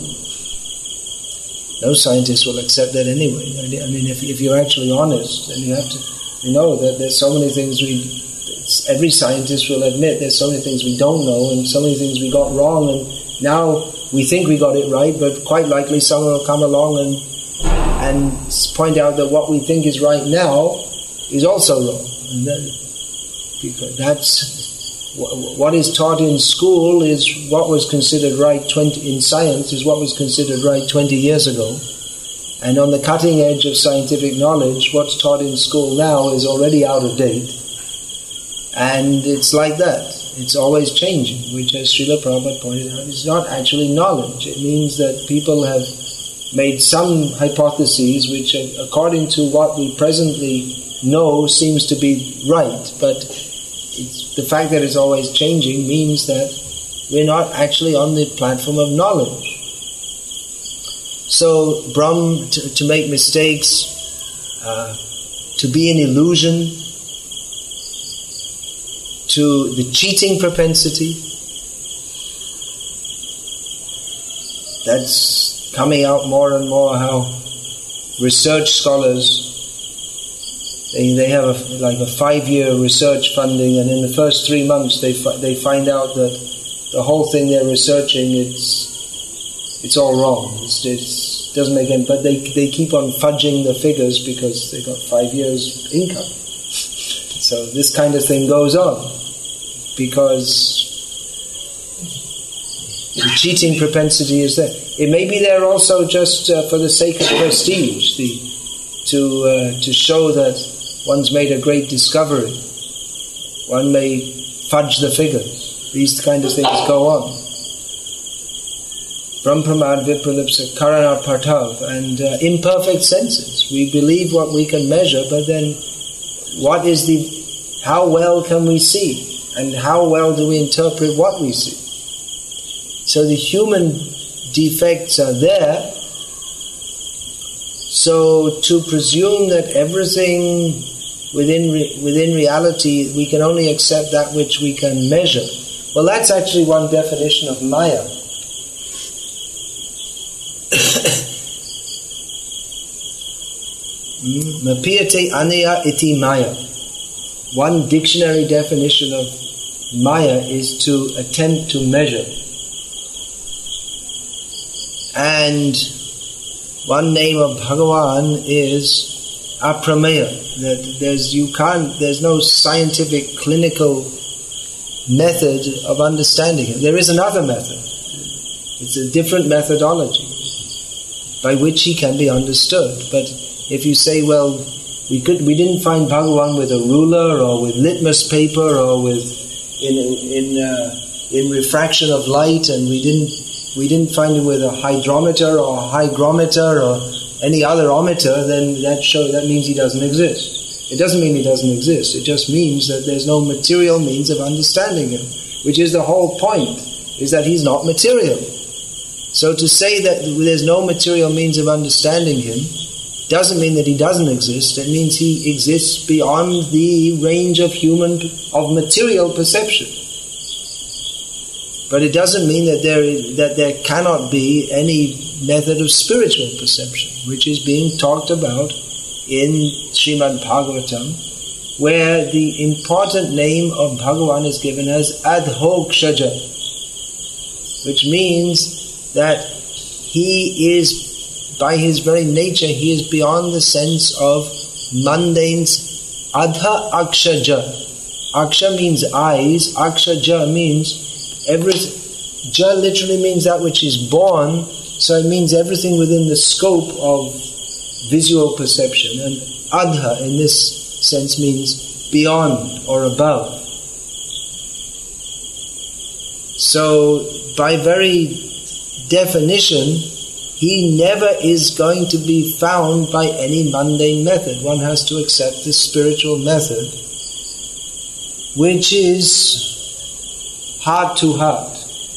no scientist will accept that anyway. I mean, if, if you're actually honest, then you have to, you know, that there's so many things we, every scientist will admit there's so many things we don't know, and so many things we got wrong, and now we think we got it right, but quite likely someone will come along and and point out that what we think is right now is also wrong. And that, because that's what is taught in school is what was considered right twenty in science is what was considered right twenty years ago, and on the cutting edge of scientific knowledge, what's taught in school now is already out of date, and it's like that. It's always changing, which, as Srila Prabhupada pointed out, is not actually knowledge. It means that people have made some hypotheses which, according to what we presently know, seems to be right, but it's, the fact that it's always changing means that we're not actually on the platform of knowledge. So, Brahm, to, to make mistakes, uh, to be an illusion, to the cheating propensity, that's coming out more and more, how research scholars, they, they have a, like a five-year research funding, and in the first three months they fi- they find out that the whole thing they're researching, it's it's all wrong. It's, it's, it doesn't make any, but they they keep on fudging the figures because they got five years income. So this kind of thing goes on because the cheating propensity is there. It may be there also just uh, for the sake of prestige, the, to uh, to show that one's made a great discovery. One may fudge the figures. These kind of things go on. Brahm Pramad Vipralipsa Karana Partav, and uh, imperfect senses. We believe what we can measure, but then what is the, how well can we see? And how well do we interpret what we see? So the human defects are there. So to presume that everything within re- within reality, we can only accept that which we can measure. Well, that's actually one definition of Maya. Mapiyate anaya iti maya. One dictionary definition of maya is to attempt to measure. And one name of Bhagavan is aprameya. That there's you can't there's no scientific clinical method of understanding it. There is another method. It's a different methodology by which he can be understood. But if you say, well, we could we didn't find Bhagavan with a ruler or with litmus paper or with in in uh, in refraction of light, and we didn't we didn't find him with a hydrometer or a hygrometer or any other ometer, then that show that means he doesn't exist. It doesn't mean he doesn't exist. It just means that there's no material means of understanding him, which is the whole point, is that he's not material. So to say that there's no material means of understanding him doesn't mean that he doesn't exist. It means he exists beyond the range of human, of material perception. But it doesn't mean that there that there cannot be any method of spiritual perception, which is being talked about in Srimad Bhagavatam, where the important name of Bhagavan is given as Adhokshaja, which means that he is, by his very nature, he is beyond the sense of mundane. Adha Akshaja. Aksha means eyes, Akshaja means everything. Ja literally means that which is born, so it means everything within the scope of visual perception. And Adha in this sense means beyond or above. So by very definition, he never is going to be found by any mundane method. One has to accept the spiritual method, which is heart to heart.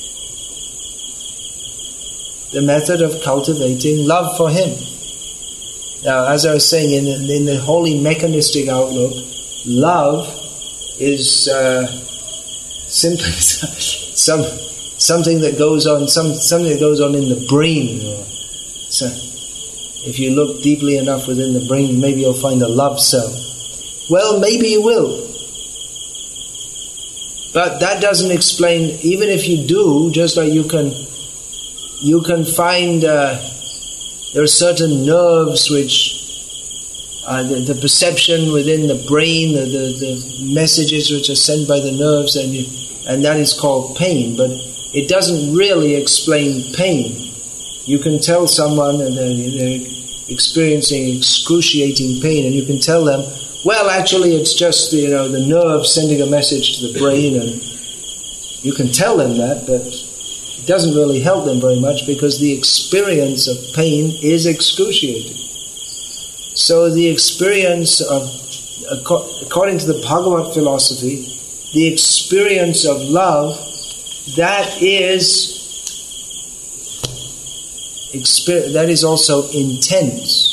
The method of cultivating love for him. Now, as I was saying, in, in the wholly mechanistic outlook, love is uh, simply some something that goes on, some something that goes on in the brain. Or so, if you look deeply enough within the brain, maybe you'll find a love cell. Well, maybe you will. But that doesn't explain, even if you do, just like you can you can find uh, there are certain nerves which uh, the, the perception within the brain, the, the, the messages which are sent by the nerves, and you, and that is called pain. But it doesn't really explain pain. You can tell someone and they're, they're experiencing excruciating pain, and you can tell them, well, actually, it's just, you know, the nerve sending a message to the brain, and you can tell them that, but it doesn't really help them very much because the experience of pain is excruciating. So the experience of, according to the Bhagavad philosophy, the experience of love, that is, that is also intense.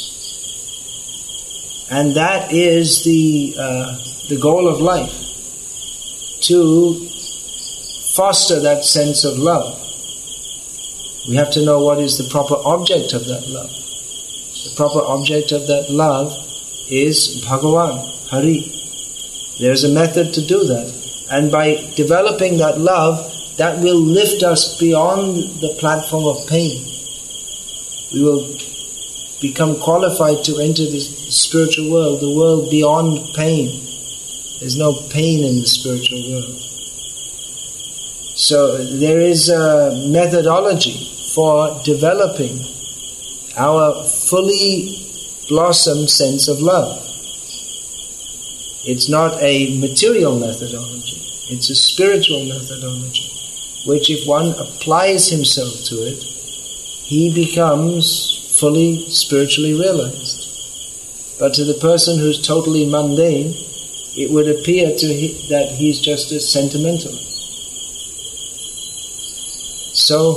And that is the uh, the goal of life, to foster that sense of love. We have to know what is the proper object of that love. The proper object of that love is Bhagavan, Hari. There's a method to do that. And by developing that love, that will lift us beyond the platform of pain. We will become qualified to enter the spiritual world, the world beyond pain. There's no pain in the spiritual world. So there is a methodology for developing our fully blossomed sense of love. It's not a material methodology, it's a spiritual methodology, which if one applies himself to it, he becomes fully spiritually realized. But to the person who's totally mundane, it would appear to he, that he's just a sentimentalist. So,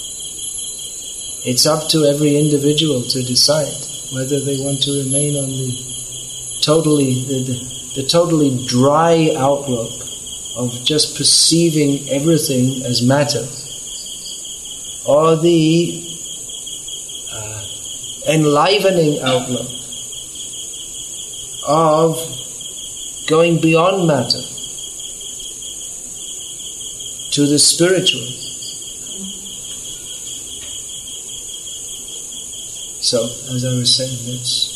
it's up to every individual to decide whether they want to remain on the totally the, the, the totally dry outlook of just perceiving everything as matter, or the enlivening outlook of going beyond matter to the spiritual. So, as I was saying, it's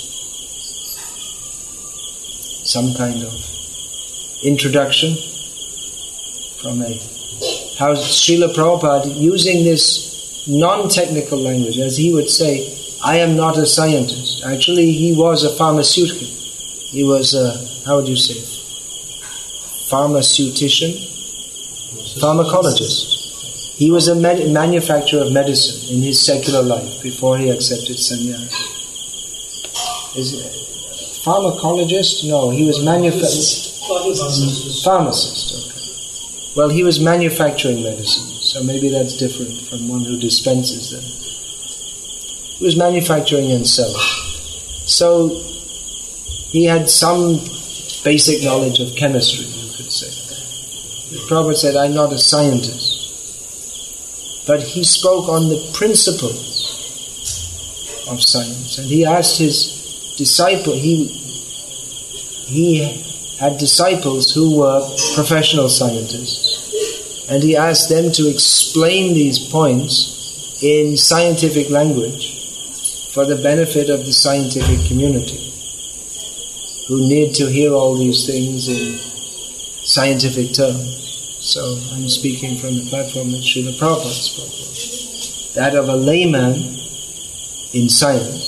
some kind of introduction from a how Srila Prabhupada, using this non-technical language, as he would say, I am not a scientist. Actually, he was a pharmaceutical. He was a, how would you say, pharmaceutician? Pharmacologist. He was a med- manufacturer of medicine in his secular life before he accepted sannyasa. Is it pharmacologist? No, he was manufacturing. Pharmacist. Pharmacist, okay. Well, he was manufacturing medicine, so maybe that's different from one who dispenses them. He was manufacturing and selling. So he had some basic knowledge of chemistry, you could say. The Prabhupada said, I'm not a scientist. But he spoke on the principles of science. And he asked his disciple, he, he had disciples who were professional scientists. And he asked them to explain these points in scientific language for the benefit of the scientific community, who need to hear all these things in scientific terms. So I'm speaking from the platform that Srila Prabhupada spoke of, that of a layman in science,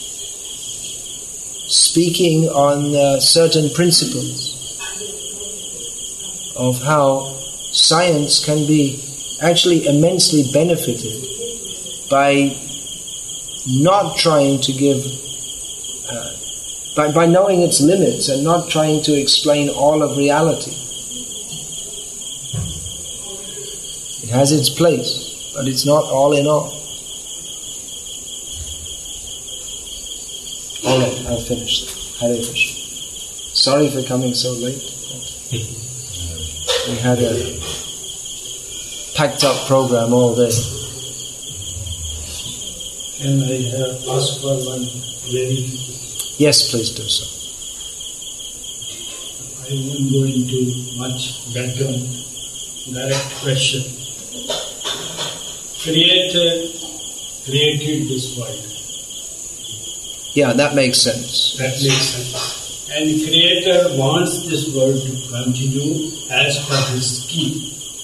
speaking on uh, certain principles of how science can be actually immensely benefited by not trying to give, uh, by, by knowing its limits and not trying to explain all of reality. It has its place, but it's not all in all. All right, I'll finish that. Hare Krishna. Sorry for coming so late. We had a packed up program all day. Can I have ask for one very... Yes, please do so. I won't go into much background. Direct question. Creator created this world. Yeah, that makes sense. That makes sense. And Creator wants this world to continue as per His scheme.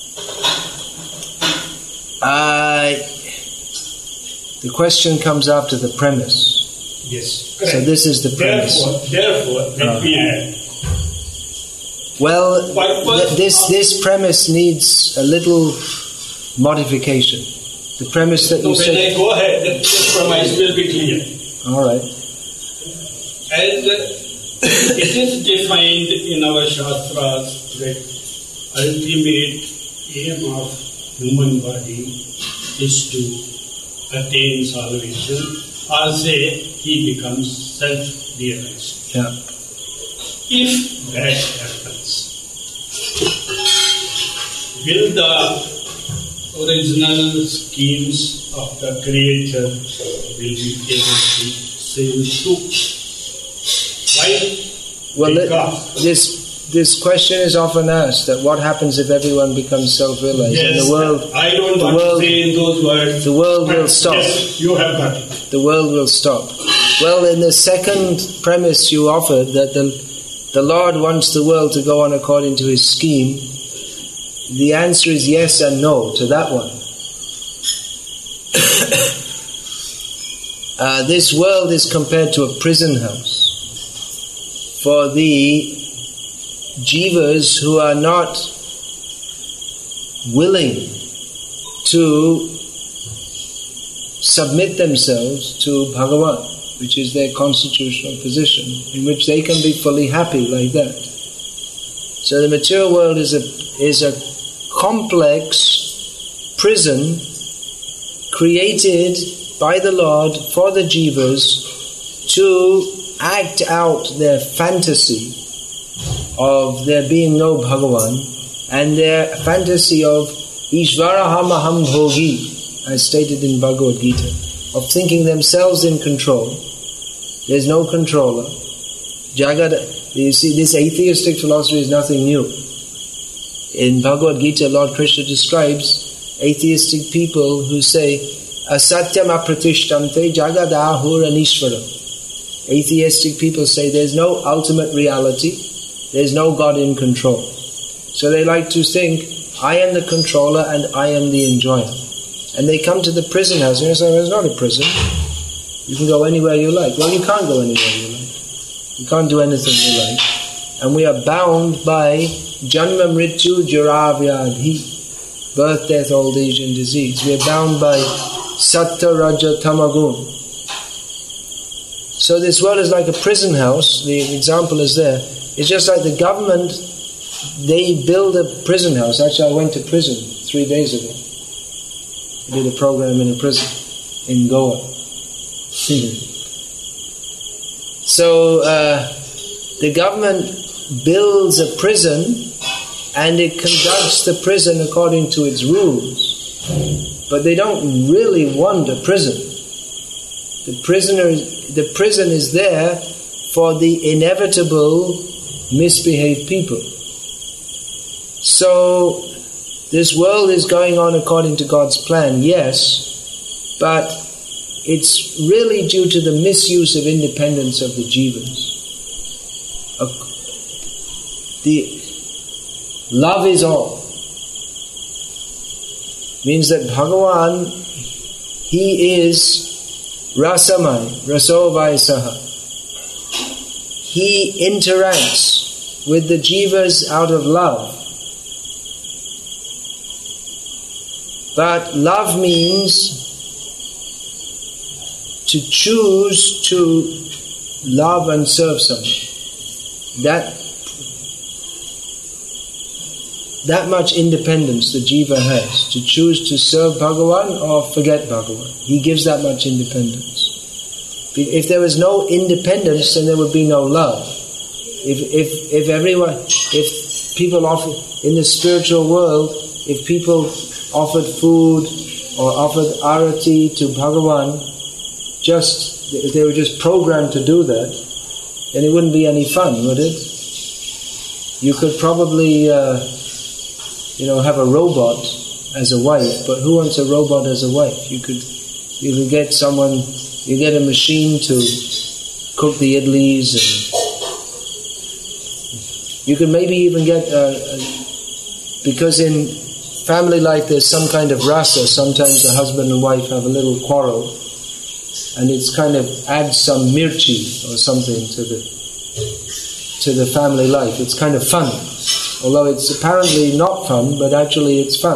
Uh, the question comes after the premise. Yes, correct. So this is the premise. Therefore, therefore let uh, me add. Well, th- this this premise needs a little modification. The premise that so you when said... I go ahead, this premise will be clear. All right. As it is defined in our Shastras that ultimate aim of human body is to attain salvation, or say he becomes self-realized. Yeah. If that happens, will the original schemes of the Creator will be able to save too? Why? Well, because this this question is often asked, that what happens if everyone becomes self-realized? yes, and the world, I don't the want world, to say in those words. The world will stop. Yes, you have got it. The world will stop. Well, in the second premise you offered, that the the Lord wants the world to go on according to His scheme, the answer is yes and no to that one. uh, this world is compared to a prison house for the jivas who are not willing to submit themselves to Bhagavan, which is their constitutional position, in which they can be fully happy like that. So the material world is a is a complex prison created by the Lord for the jivas to act out their fantasy of there being no Bhagavan and their fantasy of Ishvaraham aham bhogi, as stated in Bhagavad Gita, of thinking themselves in control. There's no controller. Jagad, you see, this atheistic philosophy is nothing new. In Bhagavad Gita, Lord Krishna describes atheistic people who say, asatyam apratishtamte jagadahur anishvara. Atheistic people say there's no ultimate reality, there's no God in control. So they like to think, I am the controller and I am the enjoyer. And they come to the prison house and they say, well, it's not a prison. You can go anywhere you like. Well, you can't go anywhere you like. You can't do anything you like. And we are bound by janma mrityu jara vyadhi, birth, death, old age and disease. We are bound by sattva, raja, tamagun. So this world is like a prison house. The example is there. It's just like the government, they build a prison house. Actually, I went to prison three days ago. I did a program in a prison in Goa. So uh, the government builds a prison and it conducts the prison according to its rules. But they don't really want a prison. The prisoner, the prison is there for the inevitable misbehaved people. So this world is going on according to God's plan, yes, but it's really due to the misuse of independence of the jivas. The love is all. Means that Bhagavan, He is rasamai, rasovaisaha. He interacts with the jivas out of love. But love means to choose to love and serve someone. That that much independence the jiva has to choose to serve Bhagavan or forget Bhagavan. He gives that much independence. If there was no independence, then there would be no love. If if if everyone, if people offer in the spiritual world, if people offered food or offered arati to Bhagavan, just if they were just programmed to do that, then it wouldn't be any fun, would it? You could probably, uh, you know, have a robot as a wife, but who wants a robot as a wife? You could, you could get someone, you get a machine to cook the idlis, and you could maybe even get, uh, because in family life there's some kind of rasa. Sometimes the husband and wife have a little quarrel, and it's kind of adds some mirchi or something to the to the family life. It's kind of fun, although it's apparently not fun, but actually it's fun.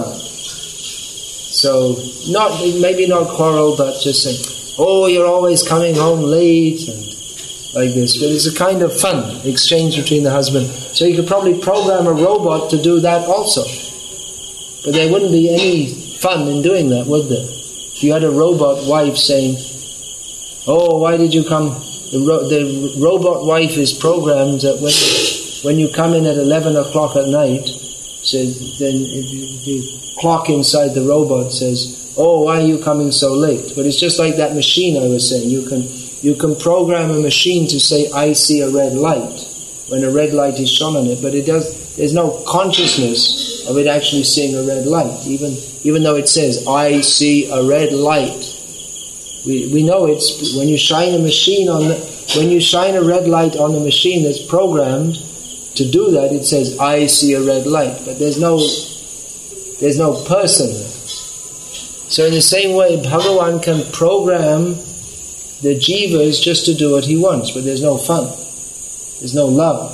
So not maybe not quarrel, but just saying, "Oh, you're always coming home late," and like this. But it's a kind of fun exchange between the husband. So you could probably program a robot to do that also. But there wouldn't be any fun in doing that, would there? If you had a robot wife saying, "Oh, why did you come?" The, ro- the robot wife is programmed that when when you come in at eleven o'clock at night, so then the clock inside the robot says, "Oh, why are you coming so late?" But it's just like that machine I was saying. You can you can program a machine to say, "I see a red light," when a red light is shone on it, but it does. There's no consciousness of it actually seeing a red light, even even though it says, "I see a red light." We we know it's when you shine a machine on the, when you shine a red light on a machine that's programmed to do that, it says, "I see a red light," but there's no there's no person there. So in the same way, Bhagavan can program the jivas just to do what he wants, but there's no fun, there's no love.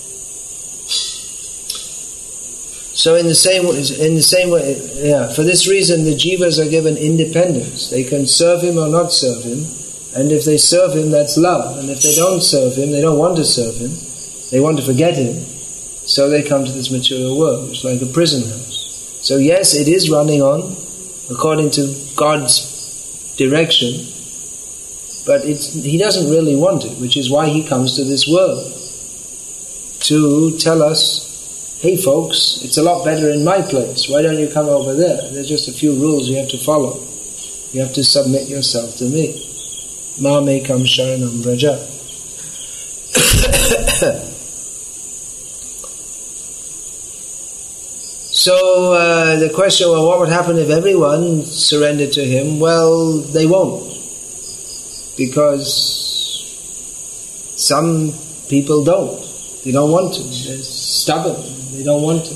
So in the same in the same way, yeah. For this reason, the jivas are given independence. They can serve him or not serve him, and if they serve him, that's love. And if they don't serve him, they don't want to serve him. They want to forget him. So they come to this material world, which is like a prison house. So yes, it is running on according to God's direction, but it's, he doesn't really want it, which is why he comes to this world to tell us, "Hey folks, it's a lot better in my place. Why don't you come over there? There's just a few rules you have to follow. You have to submit yourself to me. Mamekam sharanam vraja." So uh, the question, well, what would happen if everyone surrendered to him? Well, they won't, because some people don't. They don't want to. They're stubborn. They don't want to.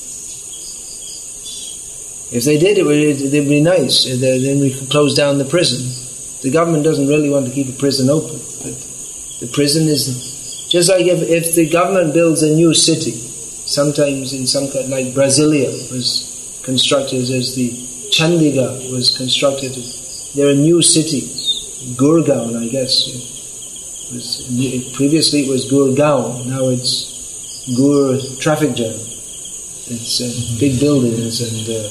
If they did, it would it'd be nice. Then we could close down the prison. The government doesn't really want to keep a prison open, but the prison is just like if, if the government builds a new city. Sometimes in some kind, like Brasilia was constructed as the Chandigarh was constructed. There are new cities. Gurgaon, I guess. It was, previously it was Gurgaon. Now it's Gur traffic jam. It's uh, big buildings and uh,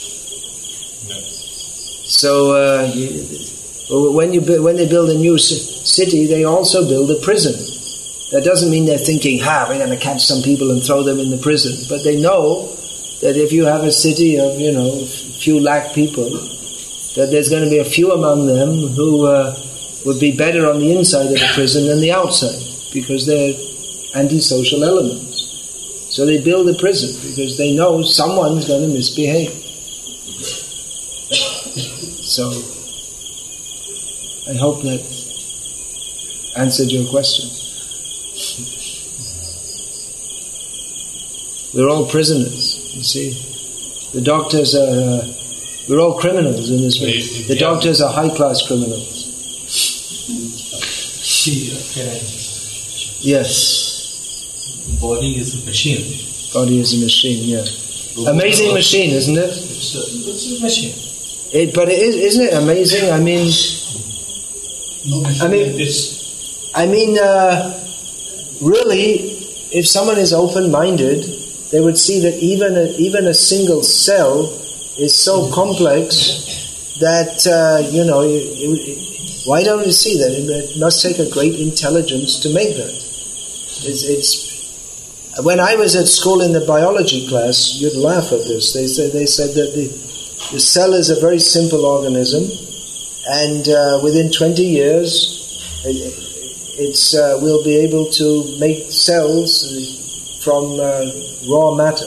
so uh, when you when they build a new city, they also build a prison. That doesn't mean they're thinking, ha, we're going to catch some people and throw them in the prison. But they know that if you have a city of, you know, a few lakh people, that there's going to be a few among them who uh, would be better on the inside of the prison than the outside, because they're antisocial elements. So they build a prison because they know someone's going to misbehave. So I hope that answered your question. We're all prisoners, you see. The doctors are, uh, we're all criminals in this way. The doctors are high-class criminals. Yes. Body is a machine. Body is a machine, yeah. Amazing machine, isn't it? It's a, it's a machine. It, but it is, isn't it amazing? I mean, I mean, this. I mean, uh, really, if someone is open-minded, they would see that even a, even a single cell is so complex that, uh, you know, it, it, why don't you see that? It must take a great intelligence to make that. It's, it's when I was at school in the biology class, you'd laugh at this. They said, they said that the, the cell is a very simple organism, and uh, within twenty years, it, it's, uh, we'll be able to make cells from uh, raw matter.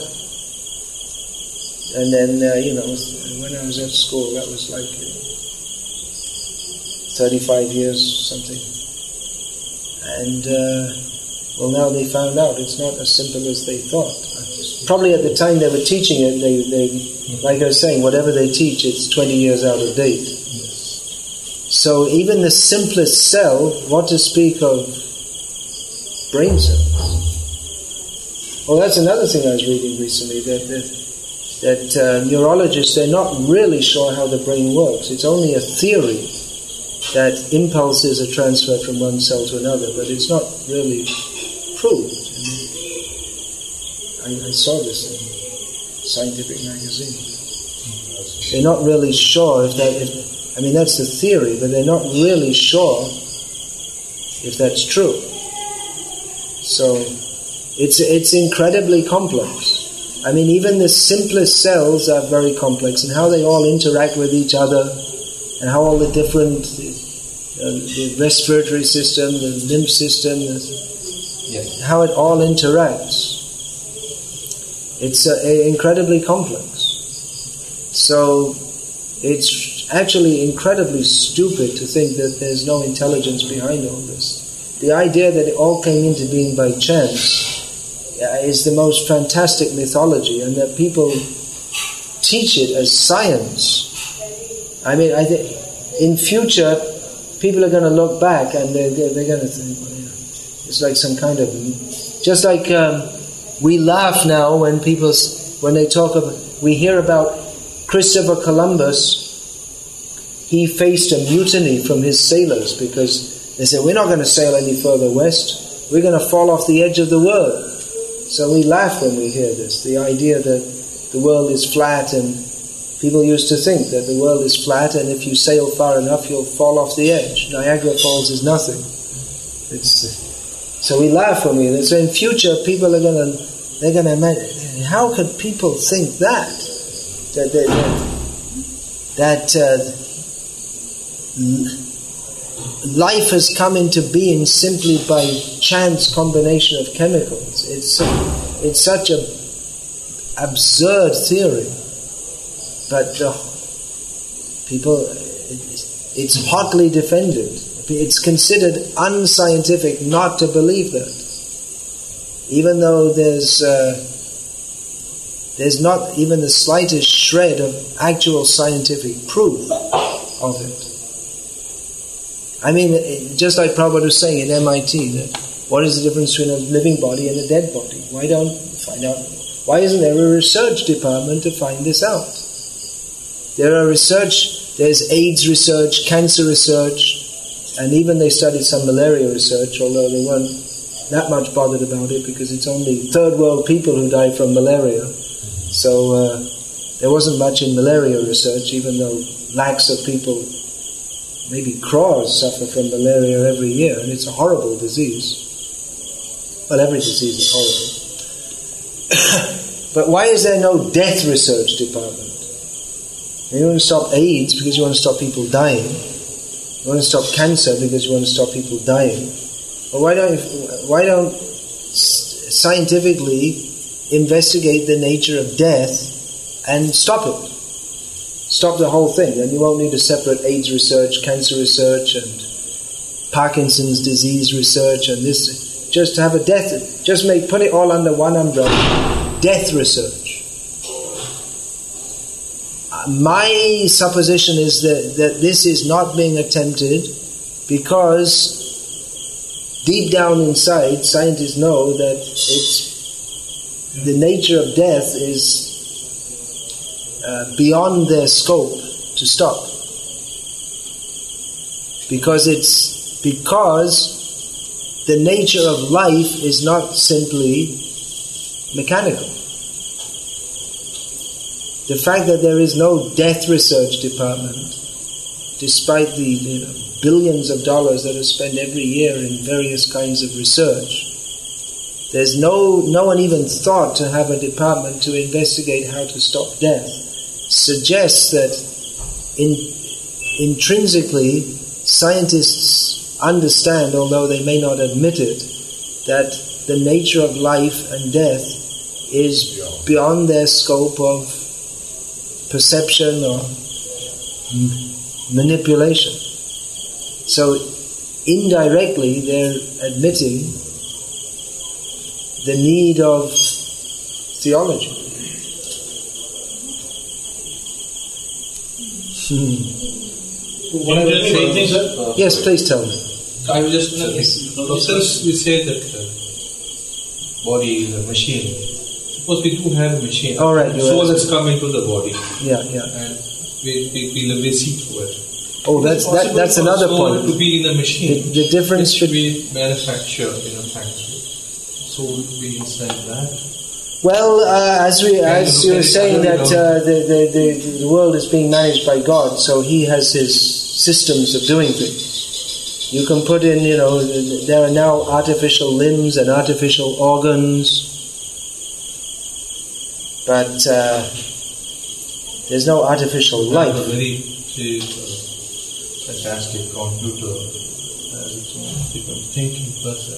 And then, uh, you know, when I was at school, that was like you know, thirty-five years something. And, uh, well, now they found out it's not as simple as they thought. Probably at the time they were teaching it, they, they like I was saying, whatever they teach, it's twenty years out of date. So even the simplest cell, what to speak of brain cells? Well, that's another thing I was reading recently, that that, that uh, neurologists, they're not really sure how the brain works. It's only a theory that impulses are transferred from one cell to another, but it's not really proved. I, I saw this in a scientific magazine. They're not really sure if that, if, I mean, that's the theory, but they're not really sure if that's true. So, It's it's incredibly complex. I mean, even the simplest cells are very complex, and how they all interact with each other, and how all the different, uh, the respiratory system, the lymph system, the, Yes. how it all interacts. It's uh, incredibly complex. So it's actually incredibly stupid to think that there's no intelligence behind all this. The idea that it all came into being by chance is the most fantastic mythology, and that people teach it as science. I mean, I think in future people are going to look back and they're, they're going to think, well, you know, it's like some kind of, just like um, we laugh now when people, when they talk about, we hear about Christopher Columbus. He faced a mutiny from his sailors because they said, we're not going to sail any further west, we're going to fall off the edge of the world. So we laugh when we hear this, the idea that the world is flat, and people used to think that the world is flat, and if you sail far enough you'll fall off the edge. Niagara Falls is nothing. It's, so we laugh when we hear this. So in future people are going to, they're going to imagine, how could people think that? That, that, that uh, life has come into being simply by chance combination of chemicals. It's it's such a absurd theory, but uh, people, it's hotly defended. It's considered unscientific not to believe that, even though there's uh, there's not even the slightest shred of actual scientific proof of it. I mean, just like Prabhupada was saying in M I T, that what is the difference between a living body and a dead body? Why don't find out? Why isn't there a research department to find this out? There are research, there's AIDS research, cancer research, and even they studied some malaria research, although they weren't that much bothered about it because it's only third world people who die from malaria. So uh, there wasn't much in malaria research, even though lakhs of people, maybe crores, suffer from malaria every year, and it's a horrible disease. Well, every disease is horrible. But why is there no death research department? You want to stop AIDS because you want to stop people dying. You want to stop cancer because you want to stop people dying. But why don't why don't scientifically investigate the nature of death and stop it? Stop the whole thing. Then you won't need to separate AIDS research, cancer research, and Parkinson's disease research, and this. Just have a death. Just make put it all under one umbrella. Death research. My supposition is that, that this is not being attempted because deep down inside, scientists know that it's the nature of death is uh, beyond their scope to stop. Because it's because the nature of life is not simply mechanical. The fact that there is no death research department, despite the you know, billions of dollars that are spent every year in various kinds of research, there's no no one even thought to have a department to investigate how to stop death, suggests that in, intrinsically scientists understand, although they may not admit it, that the nature of life and death is beyond their scope of perception or manipulation. So indirectly they're admitting the need of theology. Hmm. What I was saying, sir? Uh, yes, please tell me. I was just, uh, since we say that uh, body is a machine, suppose we do have a machine, All right, soul has come into the body, yeah, yeah, and we we, we, we see through it. Oh, that's that, that's another soul point. To be in a machine, the, the difference which between we manufacture in a factory, soul to be inside that. Well, uh, as we, as you were saying that uh, the, the, the, the world is being managed by God, so He has His systems of doing things. You can put in, you know, there are now artificial limbs and artificial organs, but uh, there's no artificial life. A very uh, fantastic computer, uh, people thinking person.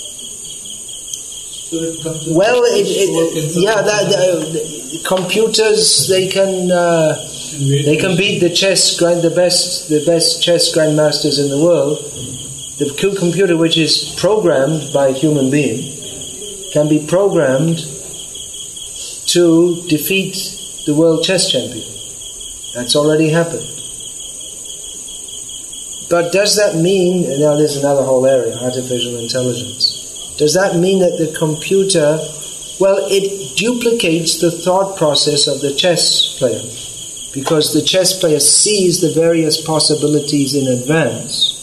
Well, it, it, yeah, that, the computers they can uh, they can beat the chess grand the best the best chess grandmasters in the world. The computer, which is programmed by a human being, can be programmed to defeat the world chess champion. That's already happened. But does that mean? Now, there's another whole area: artificial intelligence. Does that mean that the computer, well, it duplicates the thought process of the chess player, because the chess player sees the various possibilities in advance.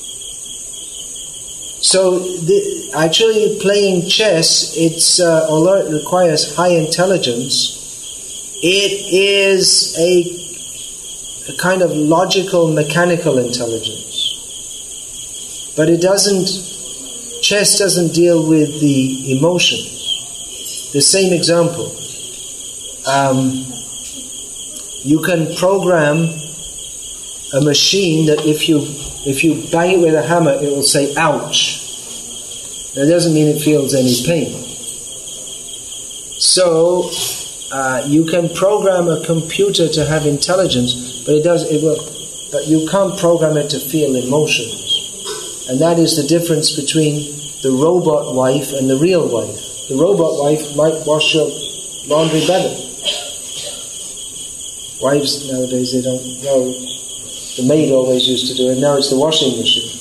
So, the, actually playing chess, it's uh, although it requires high intelligence, it is a, a kind of logical, mechanical intelligence. But it doesn't. Chess doesn't deal with the emotions. The same example. Um, you can program a machine that if you if you bang it with a hammer, it will say ouch. That doesn't mean it feels any pain. So uh, you can program a computer to have intelligence, but it does it will. But you can't program it to feel emotions, and that is the difference between the robot wife and the real wife. The robot wife might wash your laundry better. Wives nowadays, they don't know. The maid always used to do it. Now it's the washing machine.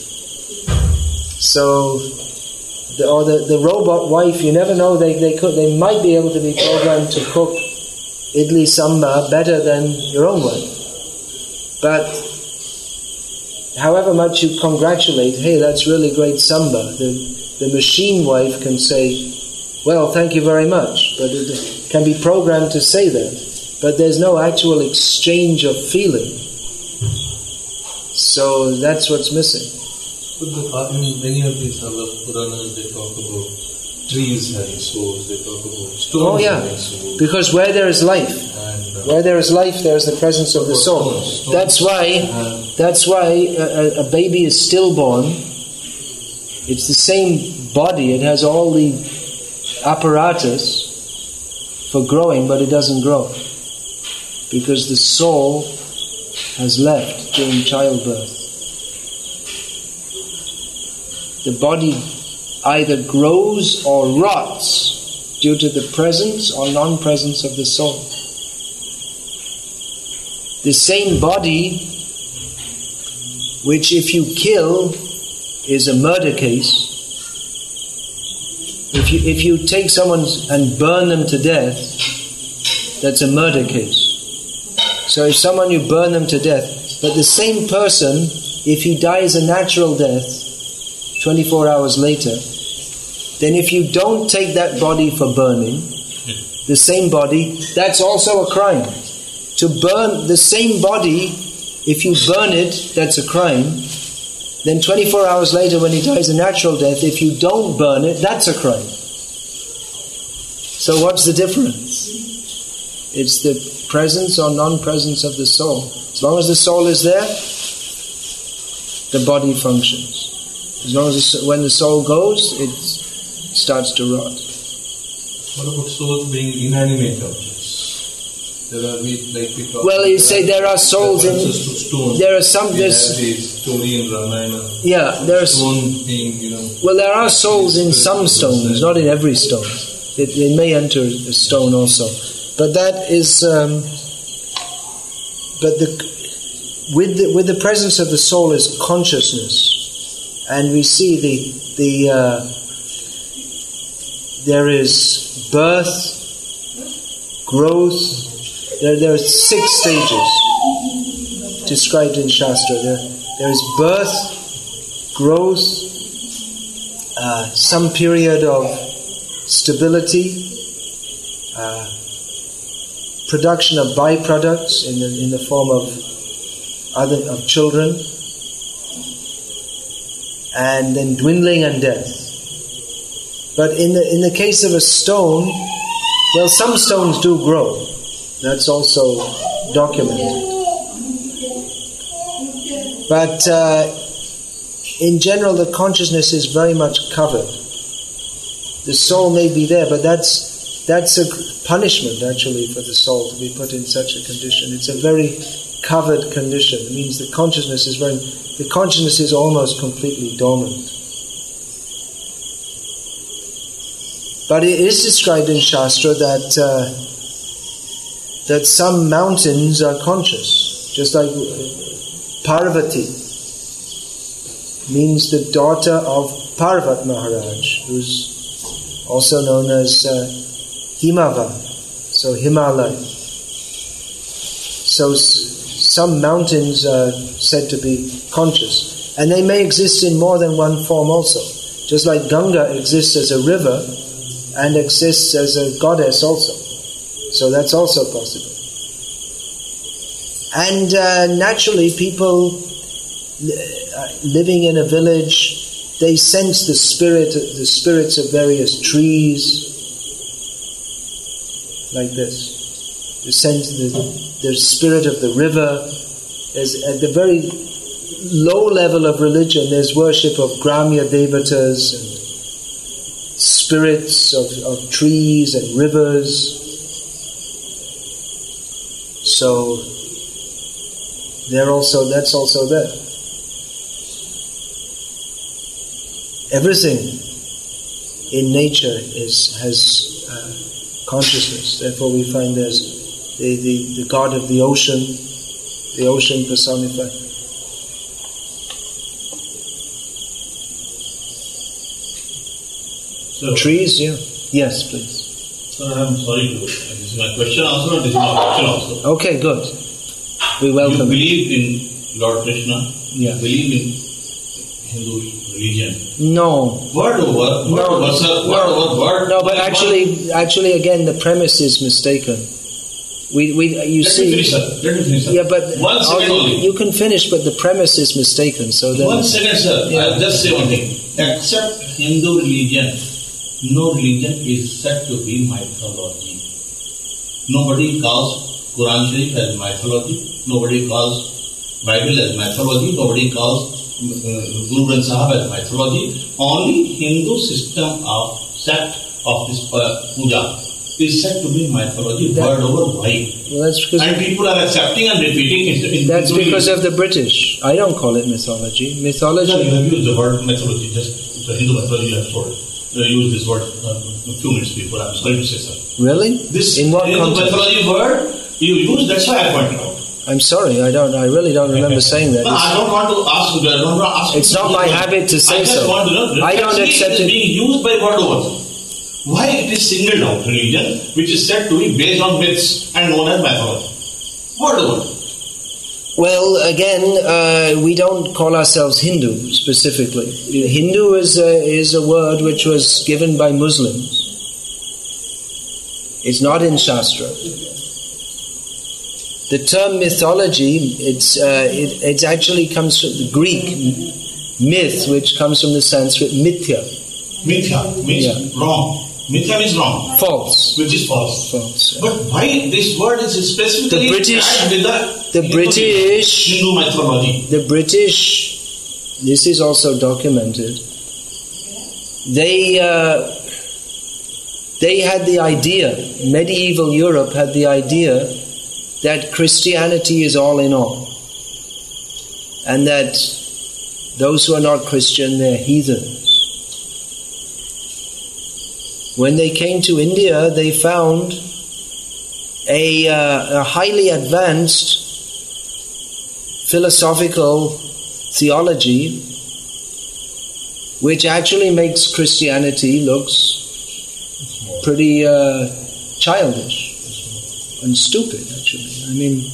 So, the, or the, the robot wife, you never know. They they could they might be able to be programmed to cook idli sambar better than your own wife. But however much you congratulate, hey, that's really great sambar, the the machine wife can say, well, thank you very much. But it can be programmed to say that. But there's no actual exchange of feeling. So that's what's missing. But the, in many of these other Puranas, they talk about trees having souls, they talk about stones oh, yeah. having souls. Because where there is life, and, uh, where there is life, there is the presence of the soul. Stones, stones, that's why, uh, that's why a, a baby is stillborn. It's the same body, it has all the apparatus for growing, but it doesn't grow. Because the soul has left during childbirth. The body either grows or rots due to the presence or non-presence of the soul. The same body, which if you kill is a murder case. If you if you take someone and burn them to death, that's a murder case. So if someone you burn them to death, but the same person, if he dies a natural death, twenty-four hours later, then if you don't take that body for burning, the same body, that's also a crime. To burn the same body, if you burn it, that's a crime. Then twenty-four hours later when he dies a natural death, if you don't burn it, that's a crime. So what's the difference? It's the presence or non-presence of the soul. As long as the soul is there, the body functions. As long as the, when the soul goes, it starts to rot. What about souls being inanimate objects? There are we, like we talk well, you say there are souls in. Stones. There are some. We There's have the story in Ramayana. Yeah, there are stone being, you know. Well, there are souls in some stones, not in every stone. It, it may enter a stone also, but that is. Um, but the with the with the presence of the soul is consciousness, and we see the the uh, there is birth, growth. There, there are six stages described in Shastra. There, there is birth, growth, uh, some period of stability, uh, production of byproducts in the in the form of other of children, and then dwindling and death. But in the in the case of a stone, well, some stones do grow. That's also documented. But uh, in general, the consciousness is very much covered. The soul may be there, but that's that's a punishment actually for the soul to be put in such a condition. It's a very covered condition. It means the consciousness is very the consciousness is almost completely dormant. But it is described in Shastra that. Uh, that some mountains are conscious, just like Parvati means the daughter of Parvat Maharaj, who's also known as uh, Himava, so Himalaya. So s- some mountains are said to be conscious, and they may exist in more than one form also, just like Ganga exists as a river and exists as a goddess also. So that's also possible. And uh, naturally, people uh, living in a village, they sense the spirit, the spirits of various trees, like this. They sense the, the spirit of the river, There's at the very low level of religion, there's worship of Gramya Devatas and spirits of, of trees and rivers. So they're also that's also there. Everything in nature is has uh, consciousness. Therefore, we find there's the, the, the god of the ocean, the ocean personified. So, trees, yeah. Yes, please. Sir, I'm sorry to. This is my question also, and this is my question also. Okay, good. We welcome. You believe in Lord Krishna? Yeah. You believe in Hindu religion? No. Word over word, No. over, sir, word No. over word. No, but word. actually, actually, again, the premise is mistaken. We, we, you Let see. me finish, sir. Let me finish, sir. Yeah, but one second oh, only. you can finish, but the premise is mistaken. So then, One second, sir. Yeah. I'll just say one thing. Except Hindu religion, no religion is said to be mythology. Nobody calls Quran Sharif as mythology. Nobody calls Bible as mythology. Nobody calls uh, Guru Granth Sahib as mythology. Only Hindu system of sect of this uh, puja is said to be mythology. That- word over why. well, that's because And people are accepting and repeating it. in- that's including- because of the British. I don't call it mythology. Sir, you Mythology. have used the word mythology, just the Hindu mythology you have told. You used this word uh, a few minutes before. I'm sorry to say, sir. Really? This In what Hindu context? mythology word you use, that's why I pointed out. I'm sorry. I don't. I really don't remember saying that. No, I don't want to ask you. I don't want to ask you It's to not do my that. habit to say I just so. want to know. I don't Actually, accept it. it. is being used by word over. Why it is singled out religion, which is said to be based on myths and known as mythology. Word over. Well, again, uh, we don't call ourselves Hindu specifically. Hindu is a, is a word which was given by Muslims. It's not in Shastra. The term mythology, it's uh, it, it actually comes from the Greek myth, which comes from the Sanskrit mithya, Mithya means Yeah. wrong. Mithya means wrong, false. which is false. False. But why this word is specifically The British- tied with the, the Hindu- British- Hindu mythology? The British, this is also documented, they uh, they had the idea, medieval Europe had the idea that Christianity is all in all, and that those who are not Christian, they're heathens. When they came to India, they found a, uh, a highly advanced philosophical theology which actually makes Christianity looks pretty uh, childish and stupid, actually. I mean,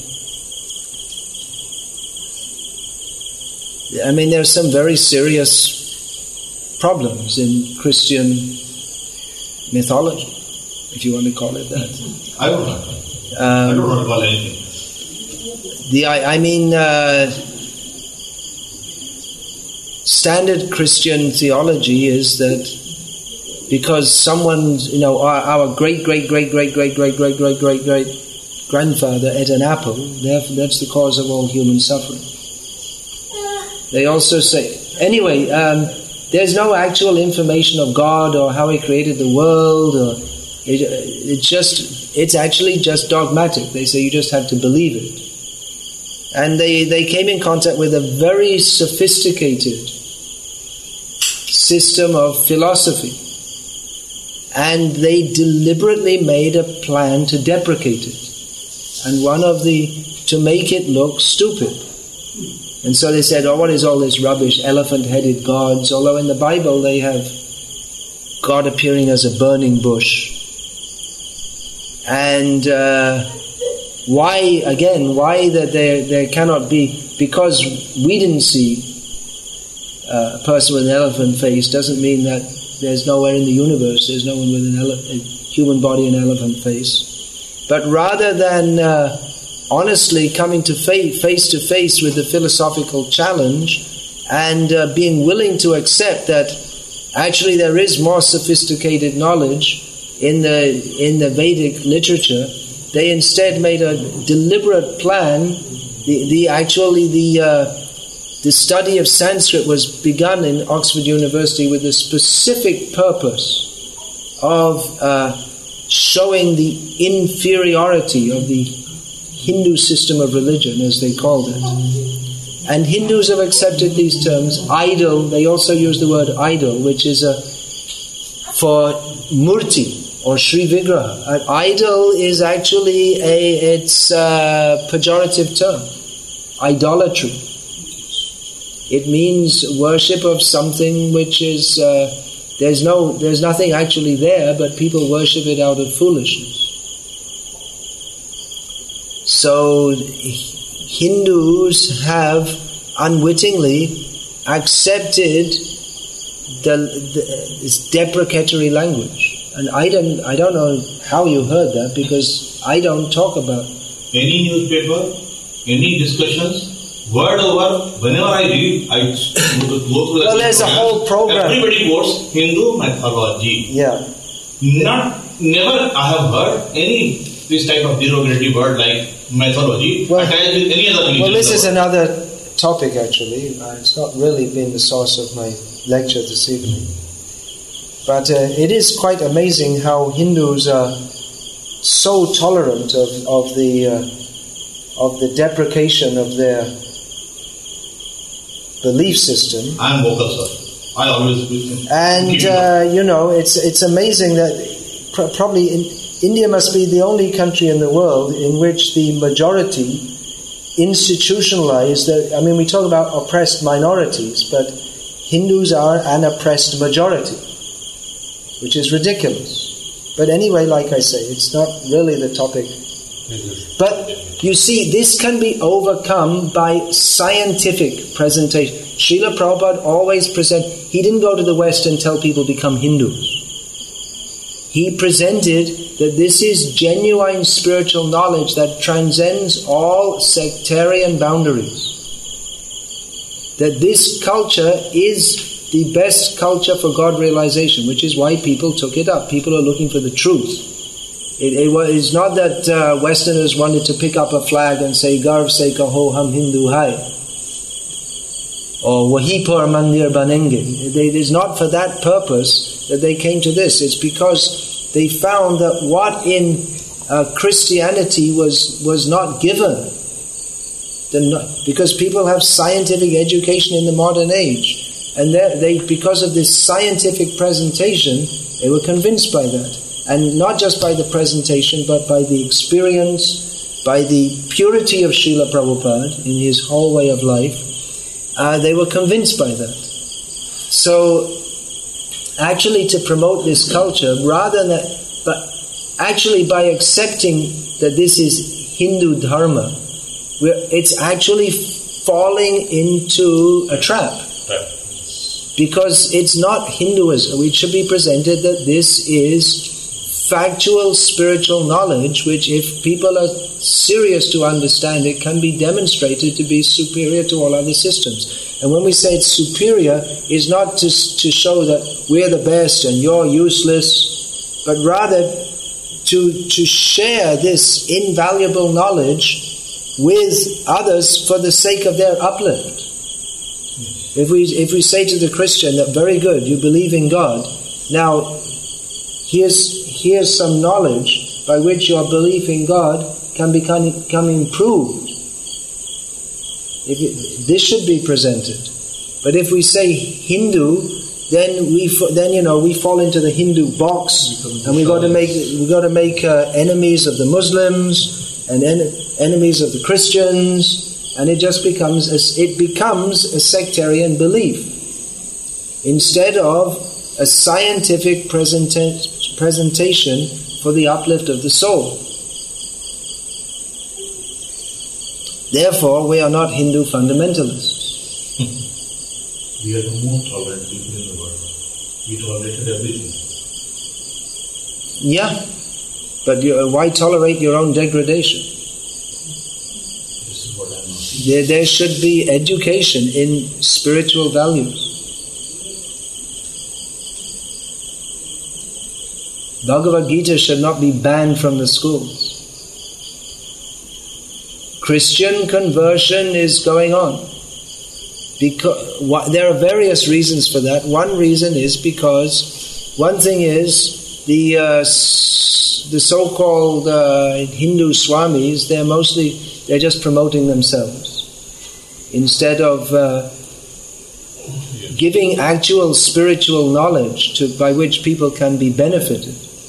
I mean, there are some very serious problems in Christian mythology, if you want to call it that. I don't know. I Um, don't know about anything. The I, I mean, uh, standard Christian theology is that because someone's, you know, our, our great great great great great great great great great great grandfather ate an apple, therefore that's the cause of all human suffering. They also say, anyway, um, there's no actual information of God or how He created the world, or it, it's just, it's actually just dogmatic. They say you just have to believe it. And they, they came in contact with a very sophisticated system of philosophy. And they deliberately made a plan to deprecate it. And one of the, to make it look stupid. And so they said, oh, what is all this rubbish, elephant-headed gods? Although in the Bible they have God appearing as a burning bush. And uh, why, again, why that there, there cannot be, because we didn't see uh, a person with an elephant face doesn't mean that there's nowhere in the universe, there's no one with an ele- a human body and elephant face. But rather than uh, honestly coming to fa- face to face with the philosophical challenge and uh, being willing to accept that actually there is more sophisticated knowledge in the in the Vedic literature, they instead made a deliberate plan The, the actually the uh, the study of Sanskrit was begun in Oxford University with a specific purpose of uh, showing the inferiority of the Hindu system of religion, as they called it. And Hindus have accepted these terms. Idol, they also use the word idol, which is a, for murti or Sri Vigraha. An idol is actually a it's a pejorative term. Idolatry. It means worship of something which is uh, there's no there's nothing actually there, but people worship it out of foolishness. So Hindus have unwittingly accepted the, the this deprecatory language. And I don't, I don't know how you heard that, because I don't talk about any newspaper, any discussions, word over, whenever I read, I go through the well, there's a whole program. Everybody quotes Hindu mythology. Yeah. Not, never I have heard any this type of derogatory word like mythology well, attached with any other religion. Well, this is another topic actually. Uh, it's not really been the source of my lecture this evening. But uh, it is quite amazing how Hindus are so tolerant of, of the uh, of the deprecation of their belief system. I am vocal, sir. I always listen. And uh, you know, it's it's amazing that pr- probably in, India must be the only country in the world in which the majority institutionalized. The, I mean, we talk about oppressed minorities, but Hindus are an oppressed majority, which is ridiculous. But anyway, like I say, it's not really the topic. But you see, this can be overcome by scientific presentation. Srila Prabhupada always present. He didn't go to the West and tell people become Hindus. He presented that this is genuine spiritual knowledge that transcends all sectarian boundaries. That this culture is the best culture for God realization, which is why people took it up. People are looking for the truth. It, it was not that uh, Westerners wanted to pick up a flag and say, Garv se kaho hum Hindu hai, or Wahi par mandir banenge. It is not for that purpose that they came to this. It's because they found that what in uh, Christianity was, was not given. The, because people have scientific education in the modern age. And they, because of this scientific presentation, they were convinced by that. And not just by the presentation, but by the experience, by the purity of Srila Prabhupada in his whole way of life. Uh, they were convinced by that. So, actually to promote this culture, rather than, but actually by accepting that this is Hindu Dharma, we're, it's actually falling into a trap. Right. Because it's not Hinduism. It should be presented that this is factual spiritual knowledge, which if people are serious to understand it, can be demonstrated to be superior to all other systems. And when we say it's superior, it's not to, to show that we're the best and you're useless, but rather to, to share this invaluable knowledge with others for the sake of their uplift. If we if we say to the Christian that very good, you believe in God, now here's here's some knowledge by which your belief in God can become, become improved. If it, this should be presented. But if we say Hindu, then we then you know we fall into the Hindu box, and we got to make we got to make uh, enemies of the Muslims and en- enemies of the Christians. And it just becomes a, it becomes a sectarian belief instead of a scientific presenta- presentation for the uplift of the soul. Therefore, we are not Hindu fundamentalists. We are the most tolerant people in the world. We tolerated everything. Yeah, but you, why tolerate your own degradation? There, there should be education in spiritual values. Bhagavad Gita should not be banned from the schools. Christian conversion is going on. Because what, there are various reasons for that. One reason is because one thing is the uh, s- the so-called uh, Hindu swamis. They're mostly they're just promoting themselves instead of uh, giving actual spiritual knowledge to by which people can be benefited.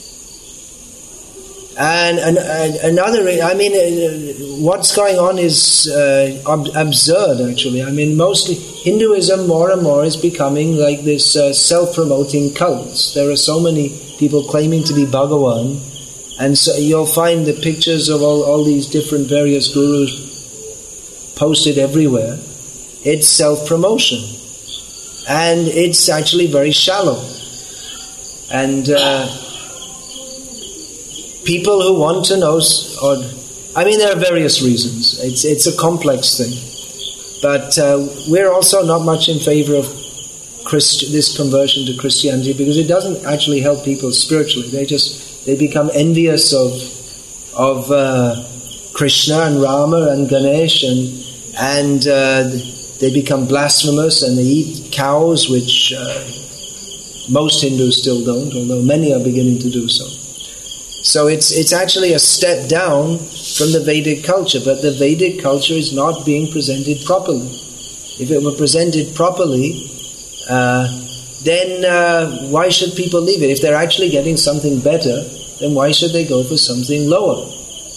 And, and, and another, I mean, uh, what's going on is uh, ab- absurd, actually. I mean, mostly Hinduism more and more is becoming like this uh, self-promoting cults. There are so many people claiming to be Bhagavan, and so you'll find the pictures of all, all these different various gurus posted everywhere. It's self-promotion, and it's actually very shallow. And uh, people who want to know, or I mean, there are various reasons. It's it's a complex thing, but uh, we're also not much in favor of Christ, this conversion to Christianity because it doesn't actually help people spiritually. They just they become envious of of uh, Krishna and Rama and Ganesh, and and uh, they become blasphemous and they eat cows, which uh, most Hindus still don't, although many are beginning to do so. So it's it's actually a step down from the Vedic culture, but the Vedic culture is not being presented properly. If it were presented properly, uh, then uh, why should people leave it? If they're actually getting something better, then why should they go for something lower?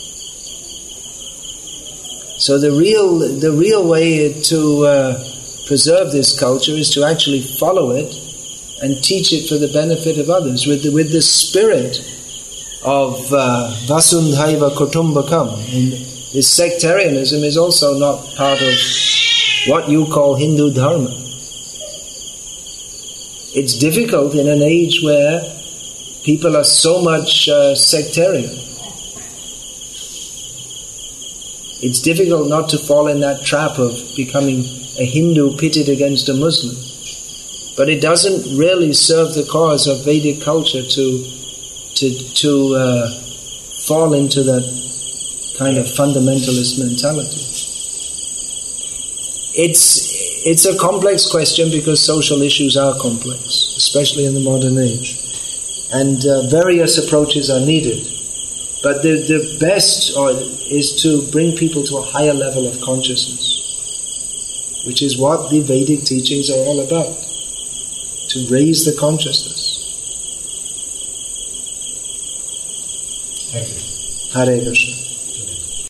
So the real the real way to uh, preserve this culture is to actually follow it and teach it for the benefit of others with the, with the spirit of uh, Vasundhaiva Kutumbakam. And this sectarianism is also not part of what you call Hindu Dharma. It's difficult in an age where people are so much uh, sectarian. It's difficult not to fall in that trap of becoming a Hindu pitted against a Muslim. But it doesn't really serve the cause of Vedic culture to to to uh, fall into that kind of fundamentalist mentality. It's it's a complex question because social issues are complex, especially in the modern age, and uh, various approaches are needed. But the the best or, is to bring people to a higher level of consciousness, which is what the Vedic teachings are all about, to raise the consciousness. Hare Krishna.